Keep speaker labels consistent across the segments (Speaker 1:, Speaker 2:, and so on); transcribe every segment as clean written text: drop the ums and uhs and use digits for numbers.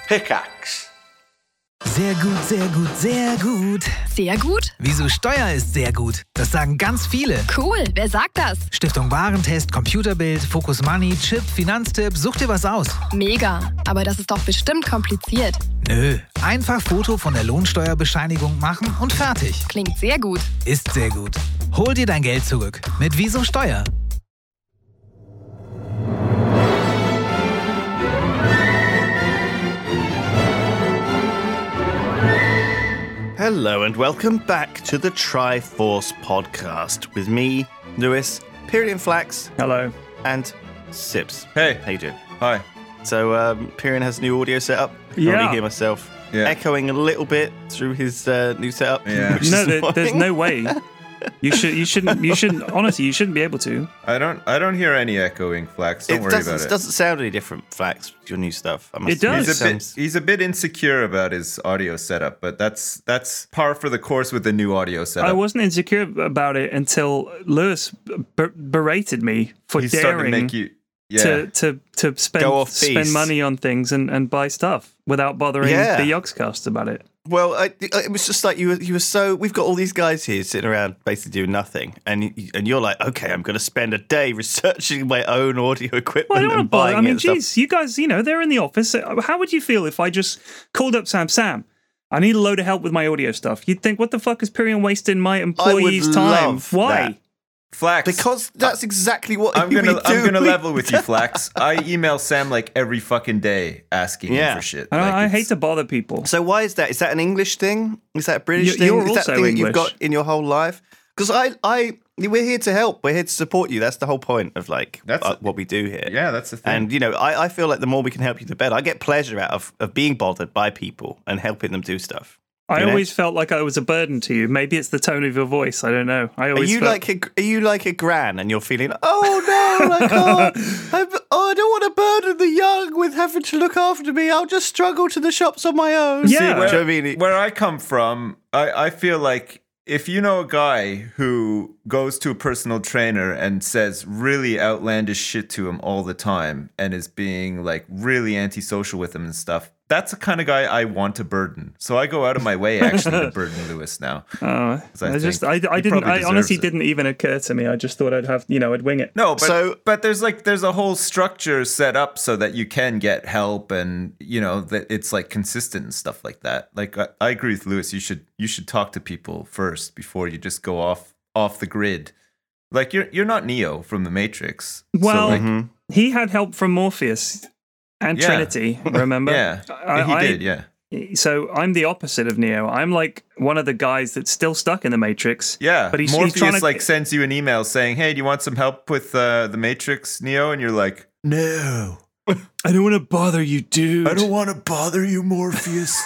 Speaker 1: Pickaxe.
Speaker 2: Sehr gut, sehr gut, sehr gut.
Speaker 3: Sehr gut?
Speaker 2: Wieso Steuer ist sehr gut? Das sagen ganz viele.
Speaker 3: Cool, wer sagt das?
Speaker 2: Stiftung Warentest, Computerbild, Focus Money, Chip, Finanztipp, such dir was aus.
Speaker 3: Mega, aber das ist doch bestimmt kompliziert.
Speaker 2: Nö, einfach Foto von der Lohnsteuerbescheinigung machen und fertig.
Speaker 3: Klingt sehr gut.
Speaker 2: Ist sehr gut. Hol dir dein Geld zurück mit Wieso Steuer.
Speaker 1: Hello and welcome back to the Triforce podcast with me, Lewis, Pyrian Flax,
Speaker 4: Hello.
Speaker 1: and Sips.
Speaker 5: Hey.
Speaker 1: How you doing?
Speaker 5: Hi.
Speaker 1: So, Pyrian has a new audio setup. I can
Speaker 4: Yeah.
Speaker 1: only hear myself echoing a little bit through his new setup.
Speaker 5: Yeah.
Speaker 1: which is
Speaker 4: No, there's
Speaker 1: annoying.
Speaker 4: no way. You shouldn't. Honestly, you shouldn't be able to.
Speaker 5: I don't hear any echoing, Flax. Don't worry about it.
Speaker 1: doesn't sound any different, Flax, your new stuff. I must
Speaker 4: It does.
Speaker 1: admit.
Speaker 5: He's a bit insecure about his audio setup, but that's par for the course with the new audio setup.
Speaker 4: I wasn't insecure about it until Lewis berated me for
Speaker 5: He's starting to
Speaker 4: daring
Speaker 5: make you
Speaker 4: to
Speaker 1: Go off
Speaker 4: spend
Speaker 1: piece.
Speaker 4: money on things and buy stuff without bothering
Speaker 1: Yeah.
Speaker 4: the Yogscast about it.
Speaker 1: Well, it was just like you were so. We've got all these guys here sitting around basically doing nothing, and you're like, okay, I'm going to spend a day researching my own audio equipment
Speaker 4: Well, I don't want
Speaker 1: and
Speaker 4: to bother.
Speaker 1: buying
Speaker 4: I mean,
Speaker 1: it. And
Speaker 4: geez, you guys, they're in the office. How would you feel if I just called up Sam? I need a load of help with my audio stuff. You'd think, what the fuck is Pyrian wasting my employees' time?
Speaker 1: love
Speaker 4: Why?
Speaker 1: that.
Speaker 5: Flax.
Speaker 1: Because that's exactly what
Speaker 5: I'm
Speaker 1: we do.
Speaker 5: gonna level with you, Flax. I email Sam like every fucking day asking him for shit.
Speaker 4: I hate to bother people.
Speaker 1: So why is that? Is that an English thing? Is that a British thing?
Speaker 4: You're
Speaker 1: Is that
Speaker 4: also
Speaker 1: a thing that you've
Speaker 4: English.
Speaker 1: got in your whole life? Because we're here to help. We're here to support you. That's the whole point of what we do here.
Speaker 5: Yeah, that's the thing.
Speaker 1: And I feel like the more we can help you, the better. I get pleasure out of being bothered by people and helping them do stuff.
Speaker 4: I
Speaker 1: You know?
Speaker 4: always felt like I was a burden to you. Maybe it's the tone of your voice. I don't know. I
Speaker 1: Are
Speaker 4: always
Speaker 1: you
Speaker 4: felt...
Speaker 1: are you like a gran and you're feeling, oh no, I can't, I don't want to burden the young with having to look after me. I'll just struggle to the shops on my own.
Speaker 4: Yeah.
Speaker 5: See,
Speaker 1: Do you know what I mean?
Speaker 5: where I come from, I feel like if you know a guy who goes to a personal trainer and says really outlandish shit to him all the time and is being like really antisocial with him and stuff, that's the kind of guy I want to burden. So I go out of my way actually to burden Lewis now.
Speaker 4: I honestly didn't even occur to me. I just thought I'd wing it.
Speaker 5: No, but
Speaker 1: So-
Speaker 5: but there's a whole structure set up so that you can get help and that it's like consistent and stuff like that. Like I agree with Lewis. You should talk to people first before you just go off the grid. Like you're not Neo from the Matrix.
Speaker 4: Well,
Speaker 5: so like,
Speaker 4: he had help from Morpheus and
Speaker 5: Yeah.
Speaker 4: Trinity, remember?
Speaker 5: yeah, he did. Yeah,
Speaker 4: So I'm the opposite of Neo. I'm like one of the guys that's still stuck in the Matrix.
Speaker 5: yeah.
Speaker 4: But he's
Speaker 5: Morpheus
Speaker 4: trying to
Speaker 5: sends you an email saying, "Hey, do you want some help with the Matrix, Neo?" And you're like, "No,
Speaker 4: I don't want to bother you, dude.
Speaker 5: I don't want to bother you, Morpheus."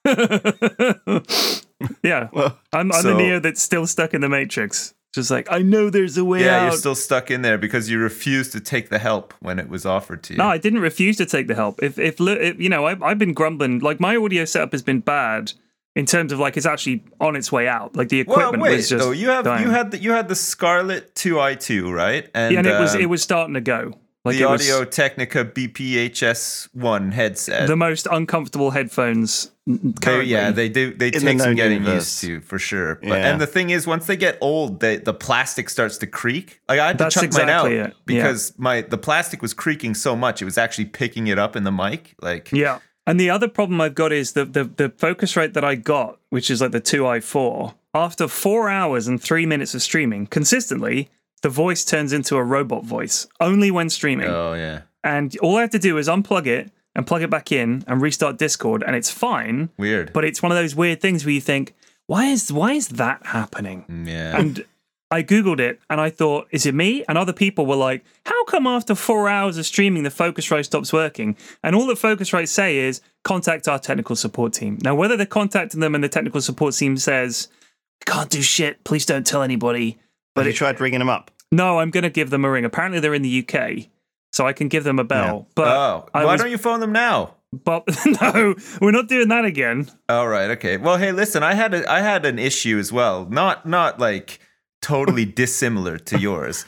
Speaker 4: Yeah, I'm the
Speaker 5: so-
Speaker 4: Neo that's still stuck in the Matrix. Just like, I know there's a way
Speaker 5: Yeah,
Speaker 4: out.
Speaker 5: you're still stuck in there because you refused to take the help when it was offered to you.
Speaker 4: No, I didn't refuse to take the help. If I've been grumbling. Like my audio setup has been bad in terms of like it's actually on its way out. Like the equipment
Speaker 5: well, wait,
Speaker 4: was just
Speaker 5: though you
Speaker 4: dying.
Speaker 5: had the Scarlett 2i2, right?
Speaker 4: Yeah, and it was starting to go. Like
Speaker 5: the
Speaker 4: it was
Speaker 5: Audio Technica BPHS1 headset.
Speaker 4: the most uncomfortable headphones currently.
Speaker 5: They
Speaker 1: the
Speaker 5: take some
Speaker 1: known
Speaker 5: getting
Speaker 1: universe.
Speaker 5: used to for sure. But,
Speaker 1: Yeah.
Speaker 5: And the thing is, once they get old, the plastic starts to creak. Like I had to
Speaker 4: That's
Speaker 5: chuck mine out
Speaker 4: exactly it.
Speaker 5: because the plastic was creaking so much it was actually picking it up in the mic. Like
Speaker 4: Yeah. And the other problem I've got is the focus rate that I got, which is like the 2i4, after 4 hours and 3 minutes of streaming, consistently, the voice turns into a robot voice, only when streaming.
Speaker 5: oh yeah,
Speaker 4: And all I have to do is unplug it and plug it back in and restart Discord, and it's fine.
Speaker 5: weird.
Speaker 4: But it's one of those weird things where you think, why is that happening?
Speaker 5: Yeah.
Speaker 4: And I Googled it and I thought, is it me? And other people were like, how come after 4 hours of streaming the Focusrite stops working? And all that Focusrite say is, contact our technical support team. Now, whether they're contacting them and the technical support team says, can't do shit, please don't tell anybody.
Speaker 1: But you tried ringing them up.
Speaker 4: No, I'm going to give them a ring. Apparently they're in the UK, so I can give them a bell. But
Speaker 5: why don't you phone them now?
Speaker 4: But no, we're not doing that again.
Speaker 5: All right, okay. Well, hey, listen, I had an issue as well. Not like totally dissimilar to yours.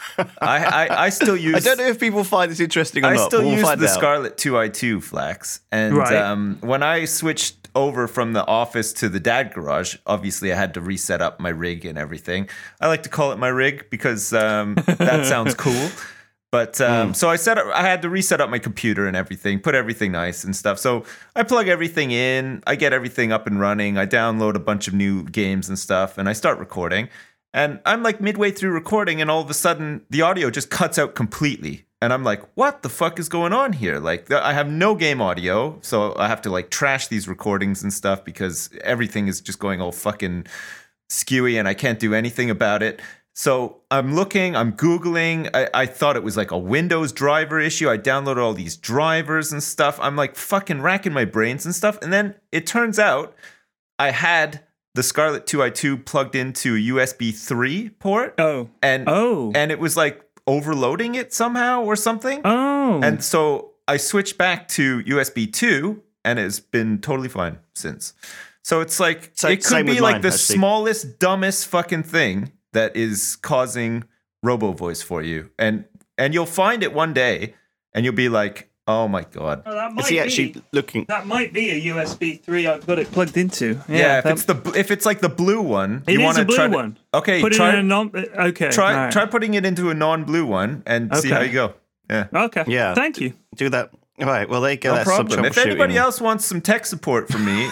Speaker 5: I still use.
Speaker 1: I don't know if people find this interesting or
Speaker 5: I
Speaker 1: not.
Speaker 5: still
Speaker 1: but we'll
Speaker 5: use
Speaker 1: find
Speaker 5: the
Speaker 1: out.
Speaker 5: Scarlett 2i2 Flax, and
Speaker 4: Right.
Speaker 5: when I switched over from the office to the dad garage, obviously I had to reset up my rig and everything. I like to call it my rig because that sounds cool. But so I had to reset up my computer and everything, put everything nice and stuff. So I plug everything in, I get everything up and running, I download a bunch of new games and stuff, and I start recording. And I'm like midway through recording, and all of a sudden the audio just cuts out completely. And I'm like, what the fuck is going on here? Like, I have no game audio, so I have to like trash these recordings and stuff because everything is just going all fucking skewy and I can't do anything about it. So I'm Googling. I thought it was like a Windows driver issue. I downloaded all these drivers and stuff. I'm like fucking racking my brains and stuff. And then it turns out I had the Scarlett 2i2 plugged into a USB 3 port. And it was like overloading it somehow or something. And so I switched back to USB 2 and it's been totally fine since. So it's like, it could be like the smallest, dumbest fucking thing that is causing robo voice for you. And you'll find it one day and you'll be like, oh my God.
Speaker 1: Is he actually looking?
Speaker 4: That might be a USB 3 I've got it plugged into.
Speaker 5: Yeah, if it's like the blue one,
Speaker 4: it
Speaker 5: you
Speaker 4: is
Speaker 5: want to
Speaker 4: a blue
Speaker 5: try
Speaker 4: one.
Speaker 5: Okay,
Speaker 4: Put
Speaker 5: try
Speaker 4: it in a
Speaker 5: try putting it into a non-blue one and see how you go. Yeah.
Speaker 4: Okay.
Speaker 1: Yeah.
Speaker 4: Thank you.
Speaker 1: Do that. All right. Well, there you go.
Speaker 5: No
Speaker 1: That's some
Speaker 5: problem. If anybody
Speaker 1: troubleshooting.
Speaker 5: else wants some tech support from me,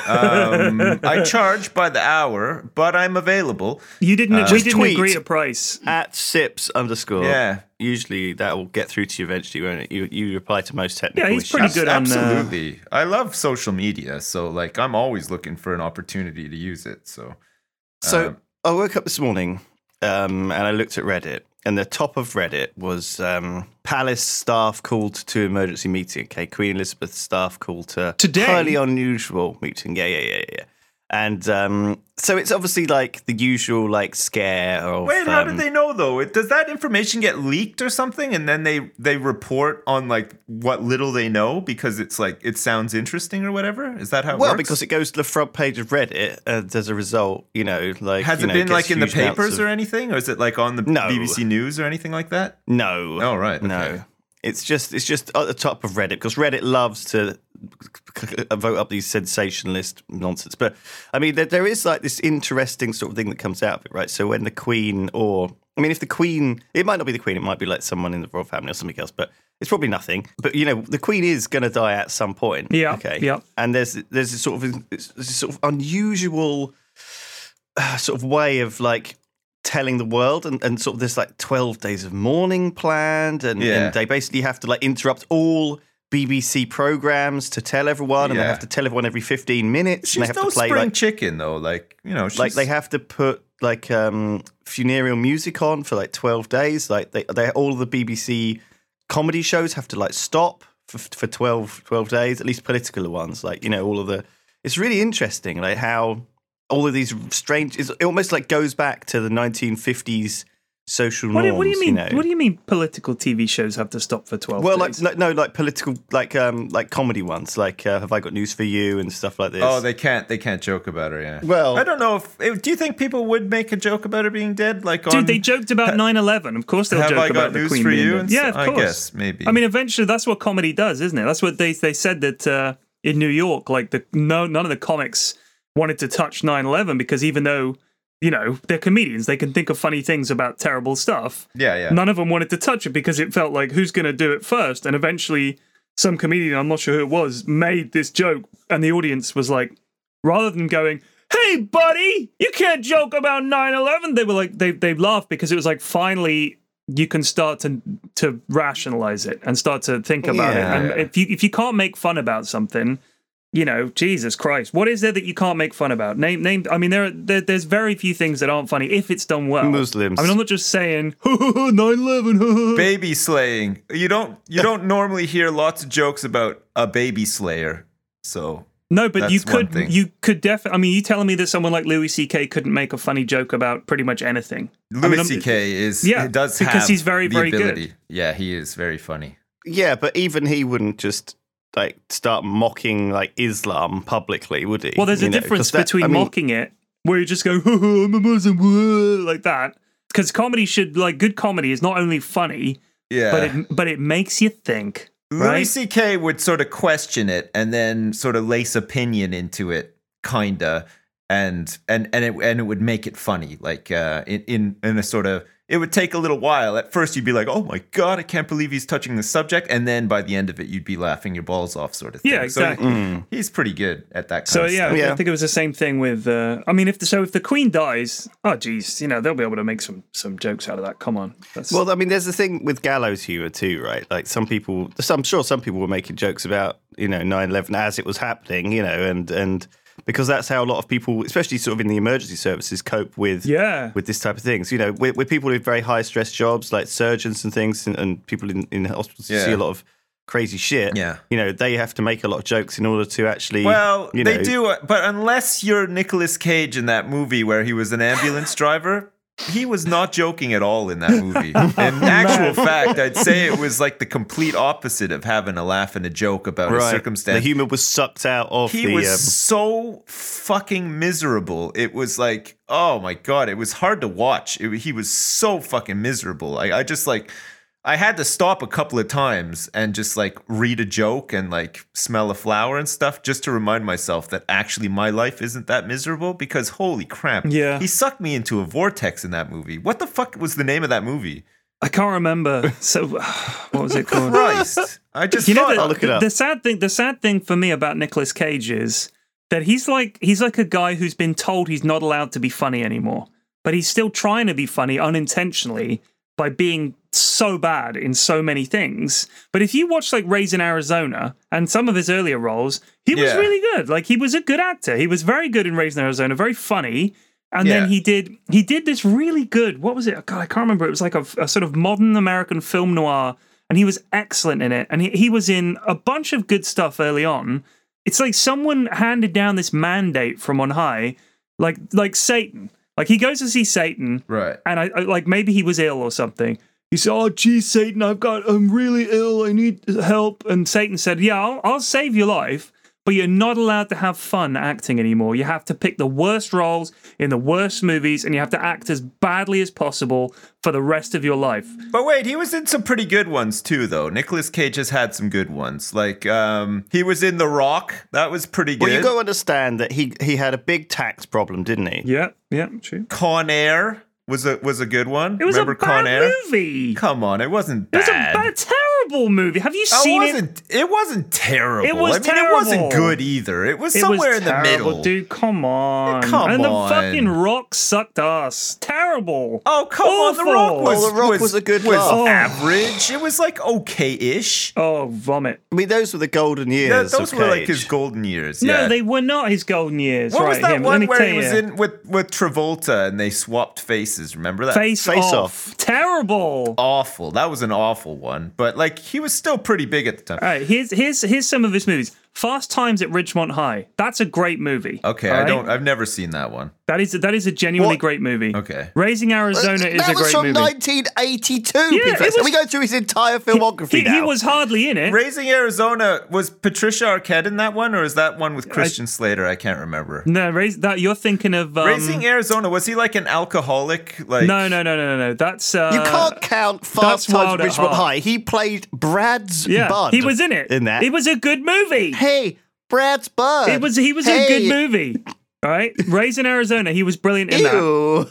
Speaker 5: I charge by the hour, but I'm available.
Speaker 4: We didn't
Speaker 1: tweet.
Speaker 4: agree a price.
Speaker 1: At Sips _
Speaker 5: Yeah.
Speaker 1: Usually that will get through to you eventually, won't it? You reply to most technical
Speaker 4: Yeah, he's
Speaker 1: issues.
Speaker 4: pretty good on
Speaker 5: Absolutely. I love social media, so like I'm always looking for an opportunity to use it. So
Speaker 1: I woke up this morning and I looked at Reddit, and the top of Reddit was Palace staff called to emergency meeting. Okay, Queen Elizabeth staff called to
Speaker 4: Today?
Speaker 1: highly unusual meeting. Yeah. And so it's obviously like the usual like scare of.
Speaker 5: wait, how did they know though? Does that information get leaked or something, and then they report on like what little they know because it's like it sounds interesting or whatever? Is that how it
Speaker 1: Well,
Speaker 5: works?
Speaker 1: because it goes to the front page of Reddit as a result, like
Speaker 5: has
Speaker 1: you
Speaker 5: it
Speaker 1: know,
Speaker 5: been
Speaker 1: gets
Speaker 5: like in the
Speaker 1: huge amounts
Speaker 5: papers
Speaker 1: of-
Speaker 5: or anything, or is it like on the
Speaker 1: No.
Speaker 5: BBC News or anything like that?
Speaker 1: No.
Speaker 5: Oh, right.
Speaker 1: No.
Speaker 5: Okay.
Speaker 1: It's just at the top of Reddit because Reddit loves to vote up these sensationalist nonsense. But I mean, there is like this interesting sort of thing that comes out of it, right? So when the Queen, if the Queen, it might not be the Queen, it might be like someone in the royal family or something else, but it's probably nothing. But the Queen is going to die at some point.
Speaker 4: Yeah.
Speaker 1: Okay.
Speaker 4: Yeah.
Speaker 1: And there's this sort of unusual sort of way of like telling the world and sort of this like 12 days of mourning planned and they basically have to like interrupt all BBC programs to tell everyone and they have to tell everyone every 15 minits.
Speaker 5: She's
Speaker 1: and they have
Speaker 5: no
Speaker 1: to play
Speaker 5: spring
Speaker 1: like
Speaker 5: chicken though. Like
Speaker 1: like they have to put like funereal music on for like 12 days. Like they all of the BBC comedy shows have to like stop for 12 days, at least political ones. Like all of the. It's really interesting, like how all of these strange. It almost like goes back to the 1950s social norms.
Speaker 4: What do you mean? What do you mean? Political TV shows have to stop for 12
Speaker 1: Well,
Speaker 4: days?
Speaker 1: like political, like comedy ones, like Have I Got News for You and stuff like this.
Speaker 5: Oh, they can't joke about her. Yeah.
Speaker 1: Well,
Speaker 5: I don't know if. Do you think people would make a joke about her being dead? Like,
Speaker 4: Dude, they joked about 9/11. Of course, they'll
Speaker 5: Have
Speaker 4: joke
Speaker 5: I Got
Speaker 4: about the
Speaker 5: News
Speaker 4: Queen
Speaker 5: for
Speaker 4: being
Speaker 5: You?
Speaker 4: dead.
Speaker 5: And
Speaker 4: Yeah, of
Speaker 5: I
Speaker 4: course.
Speaker 5: guess maybe.
Speaker 4: I mean, eventually, that's what comedy does, isn't it? That's what they said that in New York, like none of the comics wanted to touch 9/11 because even though they're comedians, they can think of funny things about terrible stuff.
Speaker 5: Yeah.
Speaker 4: None of them wanted to touch it because it felt like who's going to do it first? And eventually, some comedian, I'm not sure who it was, made this joke, and the audience was like, rather than going, "Hey, buddy, you can't joke about 9/11," they were like, they laughed because it was like finally you can start to rationalize it and start to think about it. And if you can't make fun about something, Jesus Christ, what is there that you can't make fun about? Name. I mean, there's very few things that aren't funny if it's done well.
Speaker 1: Muslims.
Speaker 4: I mean, I'm not just saying 9/11.
Speaker 5: Baby slaying. You don't normally hear lots of jokes about a baby slayer. So
Speaker 4: No, but
Speaker 5: that's one thing.
Speaker 4: you could definitely. I mean, you telling me that someone like Louis C.K. couldn't make a funny joke about pretty much anything?
Speaker 5: Louis C.K. does
Speaker 4: because
Speaker 5: have
Speaker 4: he's very,
Speaker 5: the
Speaker 4: very good.
Speaker 5: ability. Yeah, he is very funny.
Speaker 1: yeah, but even he wouldn't just like start mocking like Islam publicly, would he?
Speaker 4: Well, there's a difference between mocking it, where you just go, "I'm a Muslim," like that, because comedy should good comedy is not only funny, but it makes you think.
Speaker 5: Louis
Speaker 4: Right?
Speaker 5: C.K. would sort of question it and then sort of lace opinion into it, kinda, and it would make it funny, like in a sort of. It would take a little while. At first, you'd be like, "Oh my god, I can't believe he's touching the subject," and then by the end of it, you'd be laughing your balls off, sort of thing.
Speaker 4: Yeah, exactly.
Speaker 5: So he's pretty good at that kind
Speaker 4: So
Speaker 5: of stuff.
Speaker 4: I think it was the same thing with. I mean, if the Queen dies, oh geez, they'll be able to make some jokes out of that. Come on.
Speaker 1: Well, I mean, there's the thing with gallows humor too, right? Like I'm sure some people were making jokes about 9/11 as it was happening, and because that's how a lot of people, especially sort of in the emergency services, cope with this type of things. With people with very high stress jobs like surgeons and things, and people in hospitals who see a lot of crazy shit.
Speaker 5: Yeah.
Speaker 1: They have to make a lot of jokes in order to actually.
Speaker 5: Well, they do, but unless you're Nicolas Cage in that movie where he was an ambulance driver. He was not joking at all in that movie. In actual fact, I'd say it was like the complete opposite of having a laugh and a joke about a circumstance.
Speaker 1: The humor was sucked out of
Speaker 5: He was so fucking miserable. It was like, oh my God, it was hard to watch. He was so fucking miserable. I had to stop a couple of times and just read a joke and smell a flower and stuff just to remind myself that actually my life isn't that miserable, because holy crap.
Speaker 4: Yeah.
Speaker 5: He sucked me into a vortex in that movie. What the fuck was the name of that movie?
Speaker 4: I can't remember. So what was it called?
Speaker 5: Christ. I just
Speaker 1: I'll look it up.
Speaker 4: The sad thing for me about Nicolas Cage is that he's like a guy who's been told he's not allowed to be funny anymore, but he's still trying to be funny unintentionally by being so bad in so many things. But if you watch Raising Arizona and some of his earlier roles, he was really good. He was a good actor. He was very good in Raising Arizona, very funny. And then he did this really good, what was it? God, I can't remember. It was like a sort of modern American film noir, and he was excellent in it. And he was in a bunch of good stuff early on. It's like someone handed down this mandate from on high, like Satan. He goes to see Satan,
Speaker 5: right?
Speaker 4: And I maybe he was ill or something. He said, "Oh, geez, Satan, I'm really ill. I need help." And Satan said, "Yeah, I'll save your life, but you're not allowed to have fun acting anymore. You have to pick the worst roles in the worst movies, and you have to act as badly as possible for the rest of your life."
Speaker 5: But wait, he was in some pretty good ones too, though. Nicolas Cage has had some good ones. He was in The Rock. That was pretty good.
Speaker 1: Well, you got to understand that he had a big tax problem, didn't he?
Speaker 4: Yeah, true.
Speaker 5: Con Air was a good one.
Speaker 4: It was
Speaker 5: Remember
Speaker 4: a bad
Speaker 5: Con Air?
Speaker 4: movie.
Speaker 5: Come on, it wasn't
Speaker 4: It was
Speaker 5: bad.
Speaker 4: a terrible movie. Have you seen it?
Speaker 5: It wasn't terrible.
Speaker 4: It was
Speaker 5: It wasn't
Speaker 4: terrible.
Speaker 5: good either. It was somewhere in the middle.
Speaker 4: Dude, come on.
Speaker 5: Come
Speaker 4: and
Speaker 5: on.
Speaker 4: the fucking Rock sucked ass. Terrible.
Speaker 5: Oh, come on. The
Speaker 4: Awful.
Speaker 5: Rock was,
Speaker 1: Well, The Rock was a good
Speaker 5: was
Speaker 1: laugh.
Speaker 5: average. It was okay-ish.
Speaker 4: Oh, vomit.
Speaker 1: I mean, those were the golden
Speaker 5: Yeah,
Speaker 1: years.
Speaker 5: those
Speaker 1: of
Speaker 5: were
Speaker 1: Cage.
Speaker 5: his golden years.
Speaker 4: No,
Speaker 5: yeah.
Speaker 4: they were not his golden years.
Speaker 5: What was
Speaker 4: right,
Speaker 5: that
Speaker 4: him. Let
Speaker 5: one
Speaker 4: me
Speaker 5: where
Speaker 4: tell
Speaker 5: he was
Speaker 4: you.
Speaker 5: in with Travolta and they swapped faces? Remember that?
Speaker 4: Face
Speaker 1: Off.
Speaker 4: Off. Terrible.
Speaker 5: Awful. That was an awful one. But he was still pretty big at the time.
Speaker 4: All right, here's some of his movies. Fast Times at Ridgemont High. That's a great movie.
Speaker 5: Okay,
Speaker 4: all right?
Speaker 5: I've never seen that one.
Speaker 4: That is a genuinely
Speaker 1: What?
Speaker 4: great movie.
Speaker 5: Okay.
Speaker 4: Raising Arizona is
Speaker 1: that
Speaker 4: a
Speaker 1: was
Speaker 4: great
Speaker 1: from
Speaker 4: movie.
Speaker 1: 1982.
Speaker 4: Yeah,
Speaker 1: Pete
Speaker 4: it
Speaker 1: Fest.
Speaker 4: was-
Speaker 1: we go through his entire filmography
Speaker 4: He
Speaker 1: now.
Speaker 4: was hardly in it.
Speaker 5: Raising Arizona, was Patricia Arquette in that one, or is that one with Christian Slater? I can't remember.
Speaker 4: No, you're thinking of
Speaker 5: Raising Arizona, was he like an alcoholic?
Speaker 4: No. That's
Speaker 1: you can't count Fast
Speaker 4: that's
Speaker 1: Times
Speaker 4: Wild
Speaker 1: at
Speaker 4: at
Speaker 1: Richmond
Speaker 4: Heart.
Speaker 1: High. He played Brad's bud.
Speaker 4: he was in it.
Speaker 1: In that.
Speaker 4: It was a good movie.
Speaker 1: Hey, Brad's bud.
Speaker 4: He was a good movie. All right, Raising Arizona. He was brilliant in that.
Speaker 1: Ew.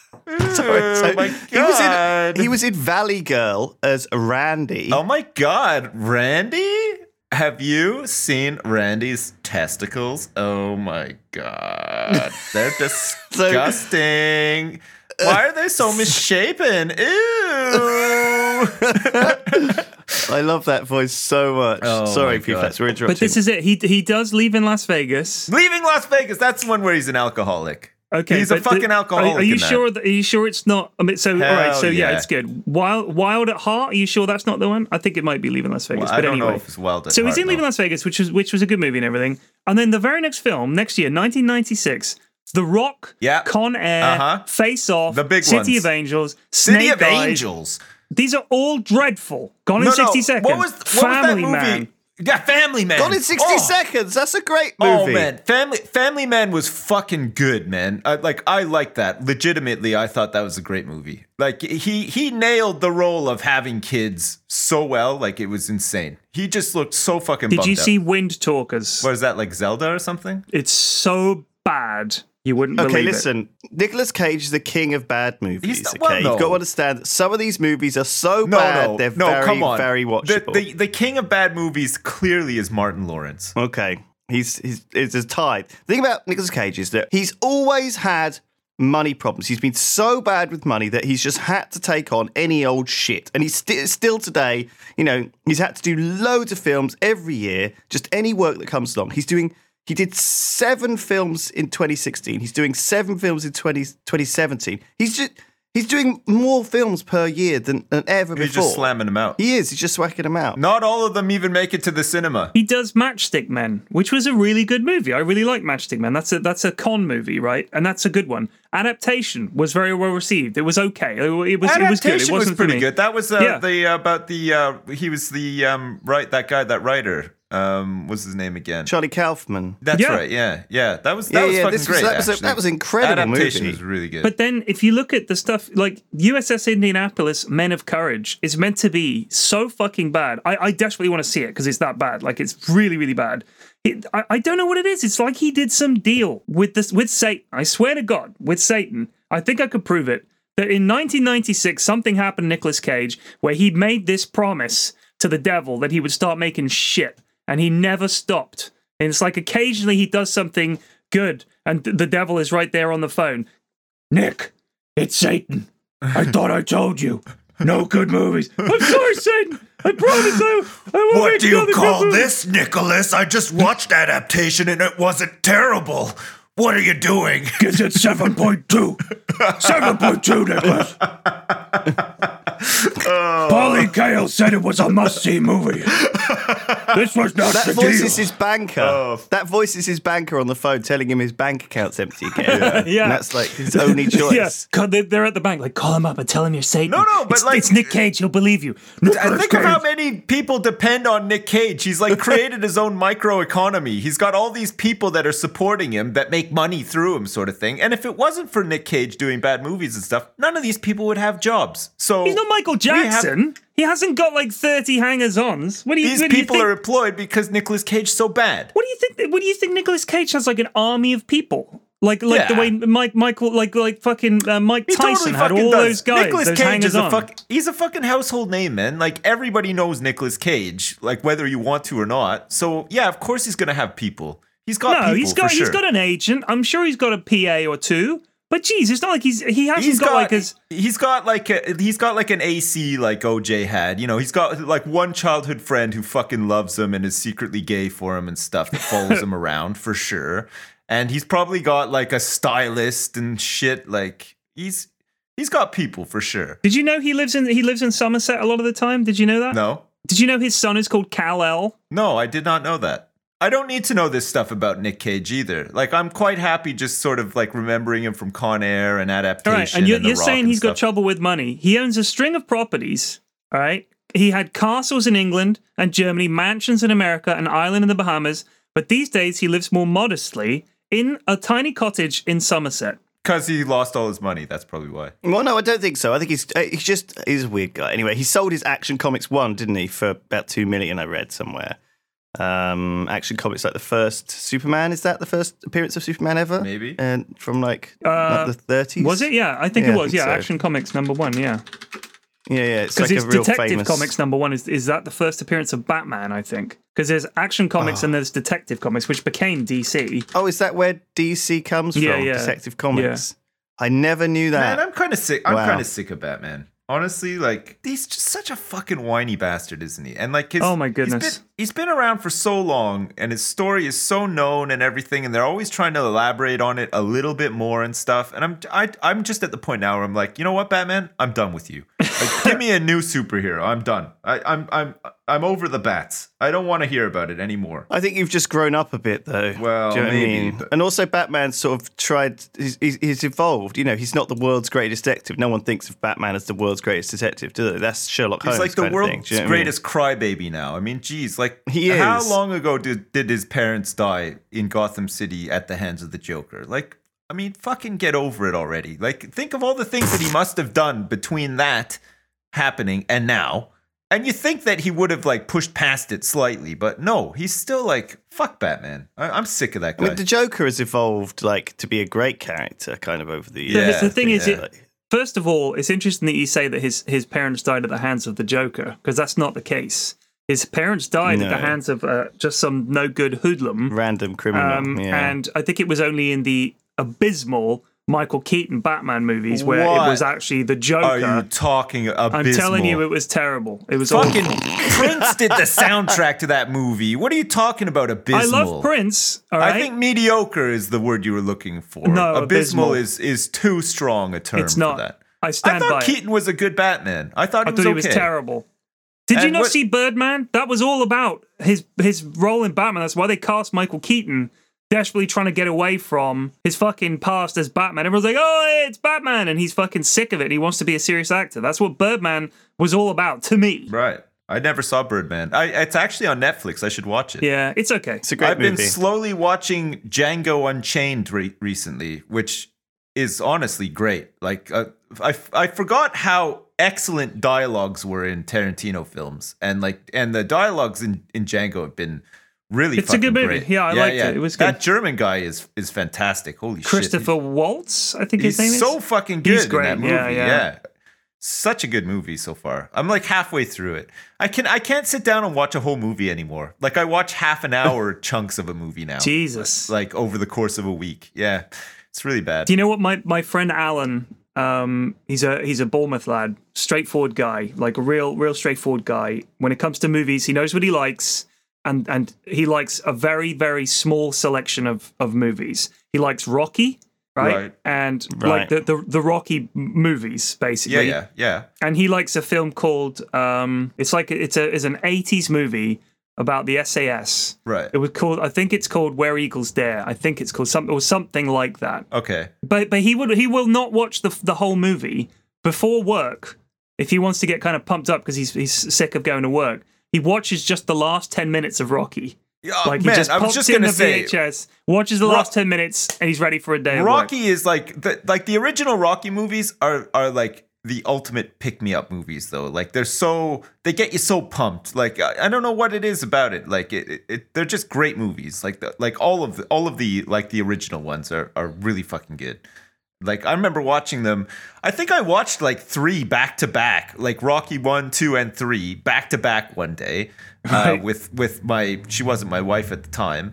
Speaker 1: Sorry,
Speaker 5: Oh my God.
Speaker 1: He was in Valley Girl as Randy.
Speaker 5: Oh my God, Randy? Have you seen Randy's testicles? Oh my God. They're disgusting. Why are they so misshapen? Ew.
Speaker 1: I love that voice so much.
Speaker 5: Oh
Speaker 1: Sorry,
Speaker 5: my
Speaker 1: Pete
Speaker 5: God.
Speaker 1: Fest, we're interrupting.
Speaker 4: But this is it. He does leave in Las Vegas.
Speaker 5: Leaving Las Vegas. That's the one where he's an alcoholic.
Speaker 4: Okay,
Speaker 5: He's a
Speaker 4: but
Speaker 5: fucking alcoholic.
Speaker 4: Are you
Speaker 5: in that.
Speaker 4: sure? Are you sure it's not? I mean, so all right.
Speaker 5: Hell
Speaker 4: So yeah,
Speaker 5: yeah.
Speaker 4: it's good. Wild at Heart. Are you sure that's not the one? I think it might be Leaving Las Vegas.
Speaker 5: Well, I
Speaker 4: but
Speaker 5: don't
Speaker 4: anyway.
Speaker 5: know if it's Wild at
Speaker 4: So he's
Speaker 5: Heart,
Speaker 4: in Leaving
Speaker 5: no.
Speaker 4: Las Vegas, which was a good movie and everything. And then the very next film, next year, 1996, The Rock,
Speaker 5: Yeah.
Speaker 4: Con Air, Face Off,
Speaker 5: The big
Speaker 4: City
Speaker 5: ones.
Speaker 4: of Angels,
Speaker 5: City
Speaker 4: Snake
Speaker 5: of
Speaker 4: Eyes.
Speaker 5: Angels.
Speaker 4: These are all dreadful. Gone in 60 Seconds.
Speaker 5: What was that
Speaker 4: Family
Speaker 5: movie?
Speaker 4: Man.
Speaker 5: Yeah, Family Man.
Speaker 1: Gone in 60 seconds. That's a great movie.
Speaker 5: Oh man, Family Man was fucking good, man. I like that. Legitimately, I thought that was a great movie. Like he nailed the role of having kids so well. Like it was insane. He just looked so fucking.
Speaker 4: Did you
Speaker 5: bummed
Speaker 4: see
Speaker 5: out.
Speaker 4: Wind Talkers?
Speaker 5: What is that, like Zelda or something?
Speaker 4: It's so bad. You wouldn't believe
Speaker 1: Okay,
Speaker 4: it.
Speaker 1: listen. Nicolas Cage is the king of bad movies.
Speaker 5: He's-
Speaker 1: Okay,
Speaker 5: well, no.
Speaker 1: you've got to understand that some of these movies are so bad they're very,
Speaker 5: come on.
Speaker 1: very watchable.
Speaker 5: The king of bad movies clearly is Martin Lawrence.
Speaker 1: Okay, he's tied. The thing about Nicolas Cage is that he's always had money problems. He's been so bad with money that he's just had to take on any old shit. And he's still today, he's had to do loads of films every year, just any work that comes along. He did 7 films in 2016. He's doing 7 films in 2017. He's doing more films per year than ever before.
Speaker 5: He's just slamming them out.
Speaker 1: He is. He's just whacking them out.
Speaker 5: Not all of them even make it to the cinema.
Speaker 4: He does Matchstick Men, which was a really good movie. I really like Matchstick Men. That's a con movie, right? And that's a good one. Adaptation was very well received. It was okay. It was good. It
Speaker 5: Adaptation
Speaker 4: wasn't
Speaker 5: was pretty
Speaker 4: for me.
Speaker 5: good. That was
Speaker 4: Yeah.
Speaker 5: he was the that writer. What's his name again?
Speaker 1: Charlie Kaufman.
Speaker 5: That's
Speaker 4: Yeah.
Speaker 5: right. Yeah. That was fucking great.
Speaker 1: That was an incredible
Speaker 5: Adaptation
Speaker 1: movie.
Speaker 5: was really good.
Speaker 4: But then, if you look at the stuff like USS Indianapolis, Men of Courage, is meant to be so fucking bad. I desperately want to see it because it's that bad. Like it's really, really bad. I don't know what it is. It's like he did some deal with Satan. I swear to God, with Satan. I think I could prove it. That in 1996, something happened to Nicolas Cage where he made this promise to the devil that he would start making shit, and he never stopped. And it's like occasionally he does something good, and the devil is right there on the phone. Nick, it's Satan. I thought I told you. No good movies. I'm sorry, Satan. I promise I won't
Speaker 5: What
Speaker 4: make
Speaker 5: do you
Speaker 4: another
Speaker 5: call
Speaker 4: good movie.
Speaker 5: this, Nicholas? I just watched Adaptation and it wasn't terrible. What are you doing?
Speaker 4: Gives it 7.2. 7.2, Nicholas. Pauline Kael said it was a must-see movie. This was not
Speaker 1: That
Speaker 4: the
Speaker 1: voice
Speaker 4: deal.
Speaker 1: is his banker. That voice is his banker on the phone telling him his bank account's empty again.
Speaker 4: Yeah.
Speaker 1: And that's like his only choice.
Speaker 4: Yes, they're at the bank. Like, call him up and tell him you're Satan.
Speaker 5: No, but
Speaker 4: it's Nick Cage. He'll believe you.
Speaker 5: Think of how many people depend on Nick Cage. He's like created his own microeconomy. He's got all these people that are supporting him that make money through him, sort of thing. And if it wasn't for Nick Cage doing bad movies and stuff, none of these people would have jobs. So
Speaker 4: He's not Michael Jackson. He hasn't got like 30 hangers-ons.
Speaker 5: these people are employed because Nicolas Cage's so bad.
Speaker 4: What do you think? What do you think? Nicolas Cage has like an army of people, like the way Michael, like fucking Mike
Speaker 5: He
Speaker 4: Tyson
Speaker 5: totally
Speaker 4: had
Speaker 5: fucking
Speaker 4: all
Speaker 5: does.
Speaker 4: those guys.
Speaker 5: Nicolas
Speaker 4: those
Speaker 5: Cage is
Speaker 4: hangers-on.
Speaker 5: he's a fucking household name, man. Like everybody knows Nicolas Cage, like whether you want to or not. So yeah, of course he's gonna have people. He's got people
Speaker 4: he's
Speaker 5: for sure.
Speaker 4: he's got an agent. I'm sure he's got a PA or two. But geez, it's not like he hasn't got like his.
Speaker 5: He's got like an AC like OJ had. You know, he's got like one childhood friend who fucking loves him and is secretly gay for him and stuff that follows him around for sure. And he's probably got like a stylist and shit. Like he's got people for sure.
Speaker 4: Did you know he lives in Somerset a lot of the time? Did you know that?
Speaker 5: No,
Speaker 4: Did you know his son is called Kal-El?
Speaker 5: no, I did not know that. I don't need to know this stuff about Nick Cage either. Like, I'm quite happy just sort of like remembering him from Con Air and Adaptation.
Speaker 4: All right, and
Speaker 5: The
Speaker 4: you're
Speaker 5: Rock
Speaker 4: saying
Speaker 5: and
Speaker 4: he's got
Speaker 5: stuff.
Speaker 4: trouble with money. He owns a string of properties, all right? He had castles in England and Germany, mansions in America, an island in the Bahamas, but these days he lives more modestly in a tiny cottage in Somerset.
Speaker 5: Because he lost all his money. That's probably why.
Speaker 1: Well, no, I don't think so. I think he's a weird guy. Anyway, he sold his Action Comics 1, didn't he, for about $2 million, I read somewhere. Action Comics, like the first Superman. Is that the first appearance of Superman ever?
Speaker 5: Maybe.
Speaker 1: And from like the 30s.
Speaker 4: Was it? Yeah, I think
Speaker 1: Yeah,
Speaker 4: it
Speaker 1: I
Speaker 4: was.
Speaker 1: think
Speaker 4: Yeah,
Speaker 1: so.
Speaker 4: Action Comics #1. Yeah,
Speaker 1: Yeah. It's
Speaker 4: because
Speaker 1: like
Speaker 4: it's
Speaker 1: a real
Speaker 4: Detective
Speaker 1: famous
Speaker 4: Comics #1 is that the first appearance of Batman? I think because there's Action Comics and there's Detective Comics, which became DC.
Speaker 1: Oh, is that where DC comes
Speaker 4: Yeah,
Speaker 1: from?
Speaker 4: yeah.
Speaker 1: Detective Comics. I never knew that.
Speaker 5: Man, I'm kind of sick. I'm
Speaker 1: Wow.
Speaker 5: kind of sick of Batman. Honestly, like he's just such a fucking whiny bastard, isn't he? And like his
Speaker 4: Oh my goodness.
Speaker 5: he's been around for so long, and his story is so known and everything, and they're always trying to elaborate on it a little bit more and stuff. And I'm just at the point now where I'm like, you know what, Batman, I'm done with you. Like, give me a new superhero. I'm done. I'm over the bats. I don't want to hear about it anymore.
Speaker 1: I think you've just grown up a bit, though.
Speaker 5: Well,
Speaker 1: do you know
Speaker 5: maybe,
Speaker 1: what I mean?
Speaker 5: but-
Speaker 1: And also, Batman sort of tried. He's evolved. You know, he's not the world's greatest detective. No one thinks of Batman as the world's greatest detective, do they? That's Sherlock Holmes.
Speaker 5: He's like the
Speaker 1: kind of thing.
Speaker 5: world's
Speaker 1: Do you know what I mean?
Speaker 5: greatest crybaby now. I mean, geez, like
Speaker 1: He
Speaker 5: how
Speaker 1: is.
Speaker 5: long ago did his parents die in Gotham City at the hands of the Joker? Like, I mean, fucking get over it already. Like, think of all the things that he must have done between that happening and now. And you think that he would have like pushed past it slightly, but no, he's still like, fuck Batman. I'm sick of that
Speaker 1: I
Speaker 5: guy.
Speaker 1: mean, the Joker has evolved like to be a great character, kind of over the years.
Speaker 5: Yeah,
Speaker 4: the thing is,
Speaker 5: yeah.
Speaker 4: first of all, it's interesting that you say that his parents died at the hands of the Joker, because that's not the case. His parents died at the
Speaker 1: No.
Speaker 4: hands of just some no good hoodlum.
Speaker 1: Random criminal. Yeah.
Speaker 4: And I think it was only in the abysmal Michael Keaton Batman movies where
Speaker 5: What
Speaker 4: it was actually the Joker.
Speaker 5: Are you talking abysmal?
Speaker 4: I'm telling you, it was terrible. It was
Speaker 5: Fucking
Speaker 4: awful.
Speaker 5: Prince did the soundtrack to that movie. What are you talking about, abysmal?
Speaker 4: I love Prince. All right,
Speaker 5: I think mediocre is the word you were looking for.
Speaker 4: No,
Speaker 5: abysmal
Speaker 4: abysmal.
Speaker 5: is too strong a term
Speaker 4: it's not.
Speaker 5: for that.
Speaker 4: I stand
Speaker 5: I
Speaker 4: by
Speaker 5: thought
Speaker 4: it.
Speaker 5: Keaton was a good Batman. I thought
Speaker 4: I
Speaker 5: he
Speaker 4: thought
Speaker 5: was
Speaker 4: he
Speaker 5: okay.
Speaker 4: was terrible. Did you
Speaker 5: And
Speaker 4: not
Speaker 5: what-
Speaker 4: see Birdman? That was all about his role in Batman. That's why they cast Michael Keaton, desperately trying to get away from his fucking past as Batman. Everyone's like, oh, hey, it's Batman. And he's fucking sick of it. He wants to be a serious actor. That's what Birdman was all about to me.
Speaker 5: Right. I never saw Birdman. It's actually on Netflix. I should watch it.
Speaker 4: Yeah, it's okay.
Speaker 1: it's a great
Speaker 5: I've
Speaker 1: movie.
Speaker 5: been slowly watching Django Unchained recently, which is honestly great. Like, I forgot how excellent dialogues were in Tarantino films, and the dialogues in Django have been really.
Speaker 4: It's a good
Speaker 5: fucking
Speaker 4: movie.
Speaker 5: great.
Speaker 4: Yeah, I liked it. It was good.
Speaker 5: That German guy is fantastic. Holy
Speaker 4: Christopher
Speaker 5: shit!
Speaker 4: Waltz, I think his
Speaker 5: He's
Speaker 4: name is.
Speaker 5: so fucking good
Speaker 4: He's
Speaker 5: in
Speaker 4: great.
Speaker 5: that movie.
Speaker 4: Yeah.
Speaker 5: Such a good movie so far. I'm like halfway through it. I can't sit down and watch a whole movie anymore. Like, I watch half an hour chunks of a movie now.
Speaker 4: Jesus.
Speaker 5: Like over the course of a week. Yeah. It's really bad.
Speaker 4: Do you know what my friend Alan? He's a Bournemouth lad, straightforward guy, like a real straightforward guy. When it comes to movies, he knows what he likes, and he likes a very very small selection of movies. He likes Rocky, right? And like the Rocky movies, basically.
Speaker 5: Yeah.
Speaker 4: And he likes a film called it's an 80s movie about the SAS.
Speaker 5: Right.
Speaker 4: It was called, I think it's called Where Eagles Dare. I think it's called something like that.
Speaker 5: Okay.
Speaker 4: But he will not watch the whole movie before work if he wants to get kind of pumped up because he's sick of going to work. He watches just the last 10 minutes of Rocky. Like, he
Speaker 5: man,
Speaker 4: just
Speaker 5: I was
Speaker 4: pops
Speaker 5: just
Speaker 4: in
Speaker 5: gonna
Speaker 4: the
Speaker 5: say,
Speaker 4: VHS, watches the last 10 minutes, and he's ready for a day of work.
Speaker 5: Rocky is like the original Rocky movies are like the ultimate pick-me-up movies, though. Like, they get you so pumped. Like, I don't know what it is about it. Like, they're just great movies. Like all of the like the original ones are really fucking good. Like, I remember watching them. I think I watched like 3 back to back, like Rocky 1, 2, and 3 back to back one day.
Speaker 4: Right.
Speaker 5: With she wasn't my wife at the time.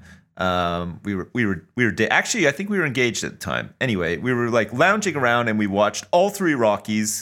Speaker 5: We were actually, I think we were engaged at the time. Anyway, we were like lounging around and we watched all those 3 Rockies,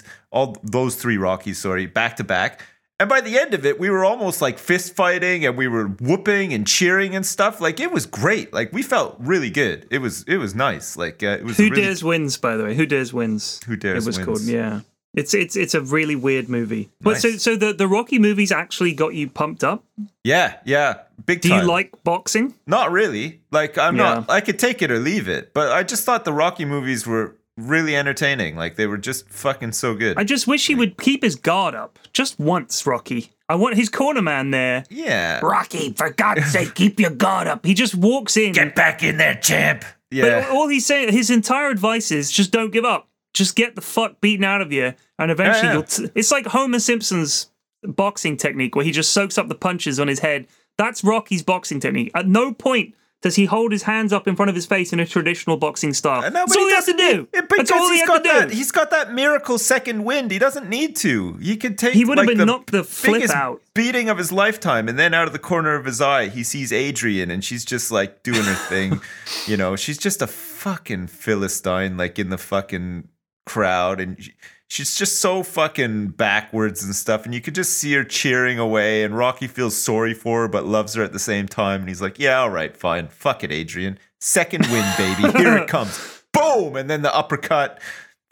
Speaker 5: back to back. And by the end of it, we were almost like fist fighting and we were whooping and cheering and stuff. Like, it was great. Like, we felt really good. It was nice. Like, it was
Speaker 4: Who
Speaker 5: really,
Speaker 4: Dares Wins, by the way. Who Dares Wins.
Speaker 5: Who Dares
Speaker 4: It was
Speaker 5: Wins.
Speaker 4: called, yeah. It's a really weird movie. But
Speaker 5: Nice.
Speaker 4: so the Rocky movies actually got you pumped up?
Speaker 5: Yeah, big
Speaker 4: Do
Speaker 5: time.
Speaker 4: you like boxing?
Speaker 5: Not really. Like, I'm
Speaker 4: Yeah.
Speaker 5: not. I could take it or leave it. But I just thought the Rocky movies were really entertaining. Like, they were just fucking so good.
Speaker 4: I just wish he would keep his guard up just once, Rocky. I want his corner man there.
Speaker 5: Yeah.
Speaker 4: Rocky, for God's sake, keep your guard up. He just walks in.
Speaker 5: back in there, champ.
Speaker 4: But
Speaker 5: Yeah.
Speaker 4: all he's saying, his entire advice is just don't give up. Just get the fuck beaten out of you, and eventually
Speaker 5: Yeah.
Speaker 4: it's like Homer Simpson's boxing technique, where he just soaks up the punches on his head. That's Rocky's boxing technique. At no point does he hold his hands up in front of his face in a traditional boxing style.
Speaker 5: No,
Speaker 4: That's
Speaker 5: but
Speaker 4: all he has to do. That's all he has to do.
Speaker 5: He's got that miracle second wind. He doesn't need to. He could take.
Speaker 4: He would have
Speaker 5: like,
Speaker 4: been knocked the flip
Speaker 5: biggest
Speaker 4: out.
Speaker 5: beating of his lifetime, and then out of the corner of his eye, he sees Adrian, and she's just like doing her thing. You know, she's just a fucking Philistine, like in the fucking crowd, and she's just so fucking backwards and stuff, and you could just see her cheering away, and Rocky feels sorry for her but loves her at the same time, and he's like, yeah, all right, fine, fuck it, Adrian, second win, baby, here it comes, boom, and then the uppercut,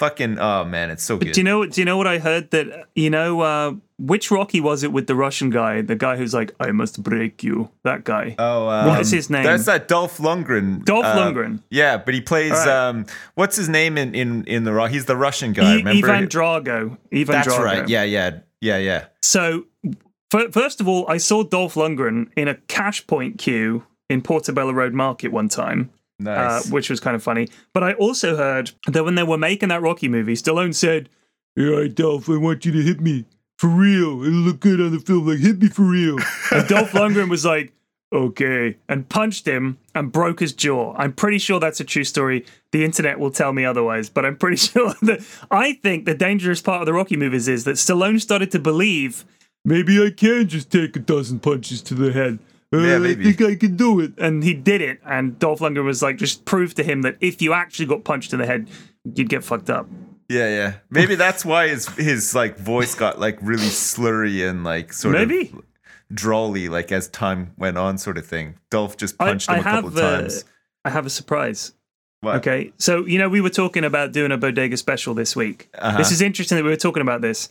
Speaker 5: Fucking, oh man, it's so good.
Speaker 4: Do you know what I heard? That which Rocky was it with the Russian guy? The guy who's like, I must break you. That guy.
Speaker 5: Oh,
Speaker 4: what is his name?
Speaker 5: That's that Dolph Lundgren.
Speaker 4: Dolph Lundgren.
Speaker 5: Yeah, but he plays.
Speaker 4: Right.
Speaker 5: What's his name in the Rock? He's the Russian guy. Remember?
Speaker 4: Ivan Drago.
Speaker 5: That's right. Yeah.
Speaker 4: So, first of all, I saw Dolph Lundgren in a Cash Point queue in Portobello Road Market one time.
Speaker 5: Nice.
Speaker 4: Which was kind of funny. But I also heard that when they were making that Rocky movie, Stallone said, "All right, Dolph, I want you to hit me for real. It'll look good on the film. Like, hit me for real." And Dolph Lundgren was like, "Okay," and punched him and broke his jaw. I'm pretty sure that's a true story. The internet will tell me otherwise, but I'm pretty sure that I think the dangerous part of the Rocky movies is that Stallone started to believe maybe I can just take a dozen punches to the head.
Speaker 5: Maybe.
Speaker 4: I think I can do it. And he did it. And Dolph Lundgren was like, just prove to him that if you actually got punched in the head, you'd get fucked up.
Speaker 5: Yeah. Maybe that's why his like voice got like really slurry and like sort of drawly, like as time went on, sort of thing. Dolph just punched him a couple of times.
Speaker 4: I have a surprise.
Speaker 5: What?
Speaker 4: Okay. So, we were talking about doing a bodega special this week.
Speaker 5: Uh-huh.
Speaker 4: This is interesting that we were talking about this.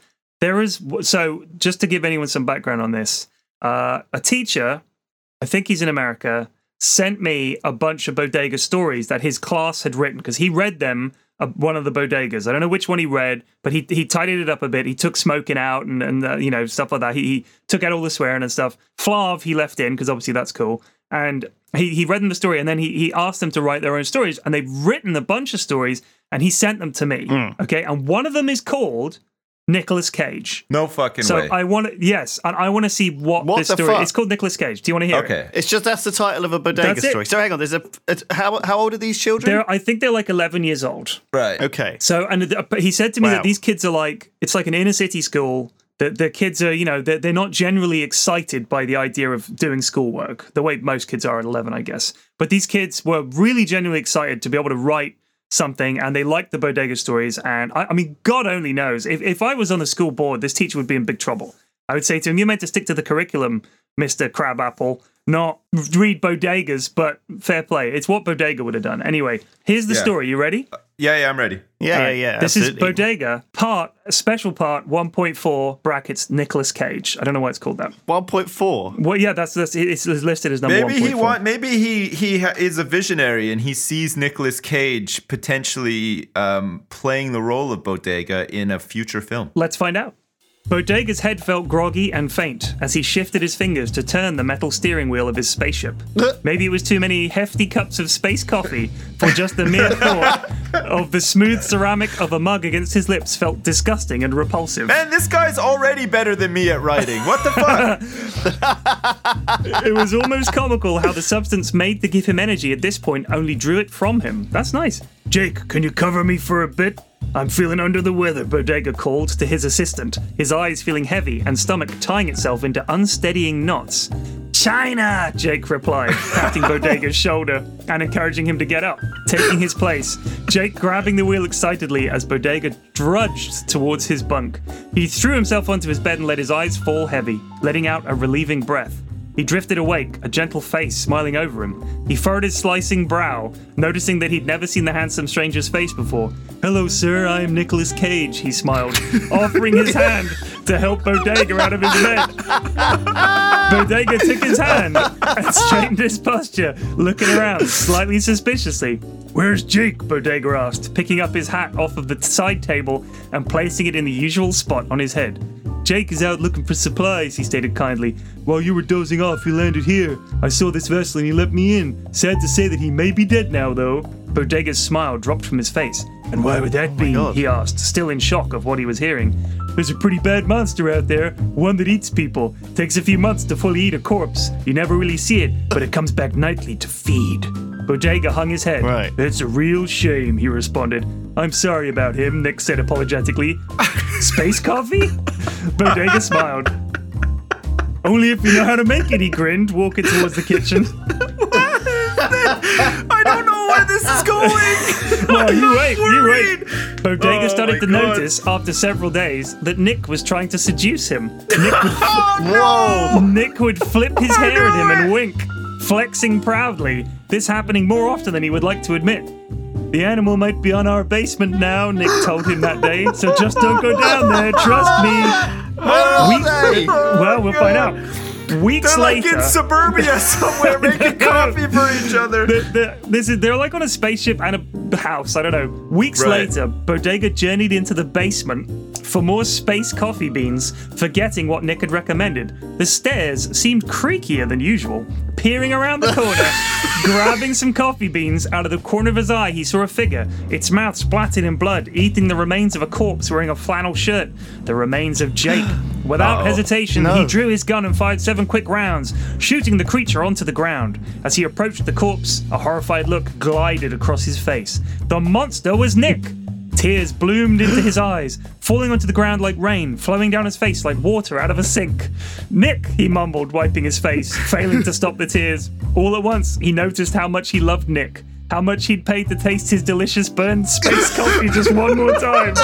Speaker 4: So just to give anyone some background on this, a teacher, I think he's in America, sent me a bunch of bodega stories that his class had written because he read them at one of the bodegas. I don't know which one he read, but he tidied it up a bit. He took smoking out and stuff like that. He took out all the swearing and stuff. Flav he left in because obviously that's cool. And he read them the story and then he asked them to write their own stories. And they've written a bunch of stories and he sent them to me. Okay, and one of them is called Nicolas Cage.
Speaker 5: No fucking
Speaker 4: so
Speaker 5: way.
Speaker 4: I want to see what this
Speaker 1: the
Speaker 4: story.
Speaker 1: fuck?
Speaker 4: It's called Nicolas Cage. Do you want to hear it?
Speaker 5: Okay.
Speaker 1: It's just that's the title of a bodega
Speaker 4: That's it.
Speaker 1: story. So hang on, how old are these children?
Speaker 4: I think they're like 11 years old.
Speaker 5: Right.
Speaker 1: Okay.
Speaker 4: So, and he said to me
Speaker 1: Wow.
Speaker 4: that these kids are like, it's like an inner city school. That the kids are, they're not generally excited by the idea of doing schoolwork the way most kids are at 11, I guess. But these kids were really genuinely excited to be able to write something, and they liked the bodega stories. And I mean, God only knows. If I was on the school board, this teacher would be in big trouble. I would say to him, "You're meant to stick to the curriculum, Mr. Crabapple, not read bodegas, but fair play." It's what bodega would have done. Anyway, here's the story. You ready?
Speaker 5: Yeah, I'm ready.
Speaker 1: Yeah.
Speaker 4: This is
Speaker 1: absolutely.
Speaker 4: bodega special part 1.4 brackets Nicolas Cage. I don't know why it's called that.
Speaker 1: 1.4.
Speaker 4: Well, yeah, that's it's listed as number 1.4.
Speaker 5: Maybe he is a visionary and he sees Nicolas Cage potentially playing the role of Bodega in a future film.
Speaker 4: Let's find out. Bodega's head felt groggy and faint as he shifted his fingers to turn the metal steering wheel of his spaceship. Maybe it was too many hefty cups of space coffee, for just the mere thought of the smooth ceramic of a mug against his lips felt disgusting and repulsive.
Speaker 5: Man, this guy's already better than me at writing. What the fuck?
Speaker 4: It was almost comical how the substance made to give him energy at this point only drew it from him. That's nice. "Jake, can you cover me for a bit? I'm feeling under the weather," Bodega called to his assistant, his eyes feeling heavy and stomach tying itself into unsteadying knots. "China," Jake replied, patting Bodega's shoulder and encouraging him to get up, taking his place, Jake grabbing the wheel excitedly as Bodega drudged towards his bunk. He threw himself onto his bed and let his eyes fall heavy, letting out a relieving breath. He drifted awake, a gentle face smiling over him. He furrowed his slicing brow, noticing that he'd never seen the handsome stranger's face before. "Hello, sir, I am Nicolas Cage," he smiled, offering his hand to help Bodega out of his bed. Bodega took his hand and straightened his posture, looking around slightly suspiciously. "Where's Jake?" Bodega asked, picking up his hat off of the side table and placing it in the usual spot on his head. "Jake is out looking for supplies," he stated kindly. "While you were dozing off, he landed here. I saw this vessel and he let me in. Sad to say that he may be dead now, though." Bodega's smile dropped from his face. "And why would that be?"
Speaker 1: God.
Speaker 4: he asked, still in shock of what he was hearing. "There's a pretty bad monster out there, one that eats people. Takes a few months to fully eat a corpse. You never really see it, but it comes back nightly to feed." Bodega hung his head.
Speaker 1: Right.
Speaker 4: "It's a real shame," he responded. "I'm sorry about him," Nick said apologetically. "Space coffee?" Bodega smiled. "Only if you know how to make it," he grinned, walking towards the kitchen.
Speaker 5: I don't know where this is going.
Speaker 4: Well, you wait. Bodega started to
Speaker 5: God.
Speaker 4: notice, after several days, that Nick was trying to seduce him. Nick would flip his hair at him and wink, flexing proudly, this happening more often than he would like to admit. The animal might be on our basement now, Nick told him that day, so just don't go down there, trust me. Well, we'll find out. Weeks
Speaker 5: They're like
Speaker 4: later,
Speaker 5: in suburbia somewhere making coffee for each other.
Speaker 4: they're like on a spaceship and a house. I don't know. Weeks
Speaker 5: Right.
Speaker 4: later, Bodega journeyed into the basement for more space coffee beans, forgetting what Nick had recommended. The stairs seemed creakier than usual. Peering around the corner, grabbing some coffee beans out of the corner of his eye, he saw a figure, its mouth splattered in blood, eating the remains of a corpse wearing a flannel shirt. The remains of Jake. Without hesitation, he drew his gun and fired 7 quick rounds, shooting the creature onto the ground. As he approached the corpse, a horrified look glided across his face. The monster was Nick! Tears bloomed into his eyes, falling onto the ground like rain, flowing down his face like water out of a sink. Nick, he mumbled, wiping his face, failing to stop the tears. All at once, he noticed how much he loved Nick, how much he'd paid to taste his delicious burned space coffee just one more time.